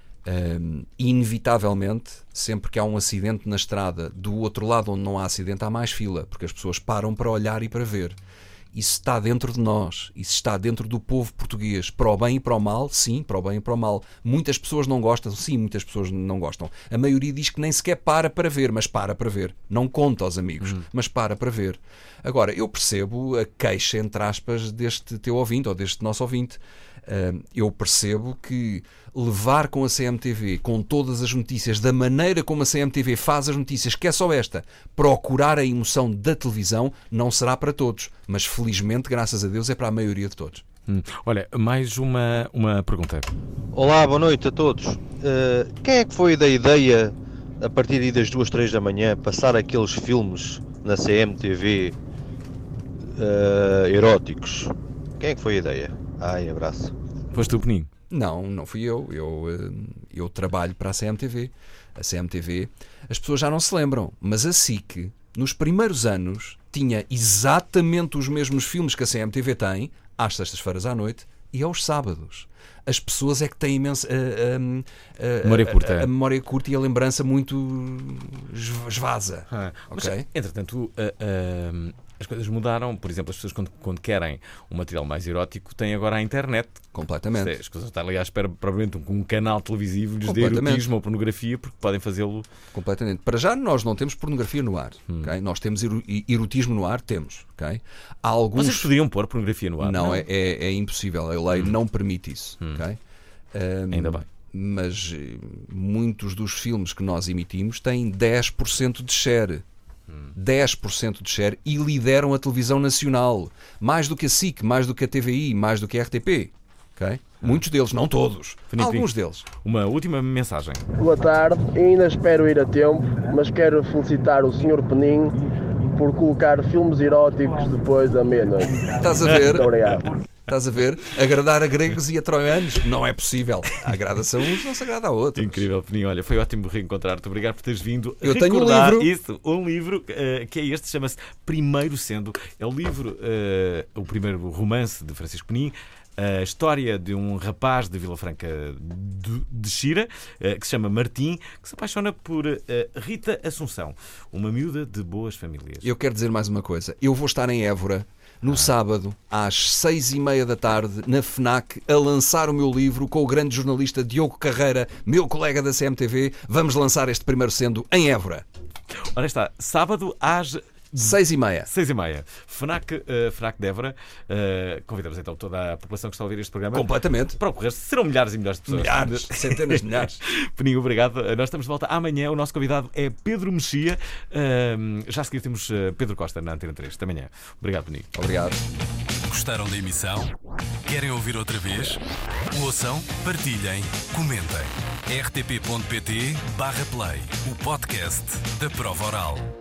Um, inevitavelmente, sempre que há um acidente na estrada, do outro lado onde não há acidente, há mais fila, porque as pessoas param para olhar e para ver. Isso está dentro de nós, isso está dentro do povo português, para o bem e para o mal, sim, para o bem e para o mal. Muitas pessoas não gostam, sim, muitas pessoas não gostam. A maioria diz que nem sequer para para ver, mas para para ver. Não conta aos amigos, uhum. mas para para ver. Agora, eu percebo a queixa, entre aspas, deste teu ouvinte, ou deste nosso ouvinte. Uh, eu percebo que levar com a C M T V, com todas as notícias, da maneira como a C M T V faz as notícias, que é só esta, procurar a emoção da televisão, não será para todos, mas felizmente, graças a Deus, é para a maioria de todos. Hum. Olha, mais uma, uma pergunta. Olá, boa noite a todos. Uh, quem é que foi da ideia, a partir das duas, três da manhã, passar aqueles filmes na C M T V uh, eróticos? Quem é que foi a ideia? Ai, abraço. Foste tu, Peninho? Não, não fui eu. Eu, eu trabalho para a C M T V. A C M T V, as pessoas já não se lembram, mas a S I C, nos primeiros anos, tinha exatamente os mesmos filmes que a C M T V tem, às sextas-feiras à noite e aos sábados. As pessoas é que têm imensa a, a, a, memória curta. A, a memória curta e a lembrança muito esvasa. Ah, okay? Mas, entretanto, uh, uh, as coisas mudaram. Por exemplo, as pessoas quando, quando querem um material mais erótico têm agora a internet. Completamente. As pessoas estão ali à espera, provavelmente, um, um canal televisivo lhes dê erotismo ou pornografia, porque podem fazê-lo. Completamente. Para já nós não temos pornografia no ar. Hum. Okay? Nós temos erotismo no ar, temos. Okay? Há alguns... Vocês poderiam pôr pornografia no ar? Não, não? É, é, é impossível. A lei hum. não permite isso. Hum. Okay? Um, Ainda bem. Mas muitos dos filmes que nós emitimos têm dez por cento de share. Hum. dez por cento de share e lideram a televisão nacional. Mais do que a S I C, mais do que a T V I, mais do que a R T P. Okay? Muitos deles, não todos. Alguns deles. Uma última mensagem. Boa tarde, ainda espero ir a tempo, mas quero felicitar o senhor Penin por colocar filmes eróticos depois da meia-noite. Estás a ver? Muito obrigado. Estás a ver? Agradar a gregos e a troianos não é possível. Agrada-se a uns, não se agrada a outros. Incrível, Peninho. Olha, foi ótimo reencontrar-te. Obrigado por teres vindo. Eu tenho um recordar livro. Isso, um livro uh, que é este, chama-se Primeiro Sendo. É o livro, uh, o primeiro romance de Francisco Penin. A história de um rapaz de Vila Franca de, de Xira, uh, que se chama Martim, que se apaixona por uh, Rita Assunção, uma miúda de boas famílias. Eu quero dizer mais uma coisa. Eu vou estar em Évora no sábado, às seis e meia da tarde, na FNAC, a lançar o meu livro com o grande jornalista Diogo Carreira, meu colega da C M T V. Vamos lançar este Primeiro Sendo em Évora. Ora está, sábado às Seis e meia. Seis e meia. FNAC, uh, FNAC de Évora. Uh, convidamos então toda a população que está a ouvir este programa. Completamente. Para ocorrer. Serão milhares e milhares de pessoas. Milhares, centenas de milhares. Peninho, obrigado. Nós estamos de volta amanhã. O nosso convidado é Pedro Mexia. Uh, já a seguir temos uh, Pedro Costa na Antena três. Até amanhã. Obrigado, Peninho. Obrigado. Gostaram da emissão? Querem ouvir outra vez? Ouçam, partilhem, comentem. r t p ponto p t barra play, o podcast da Prova Oral.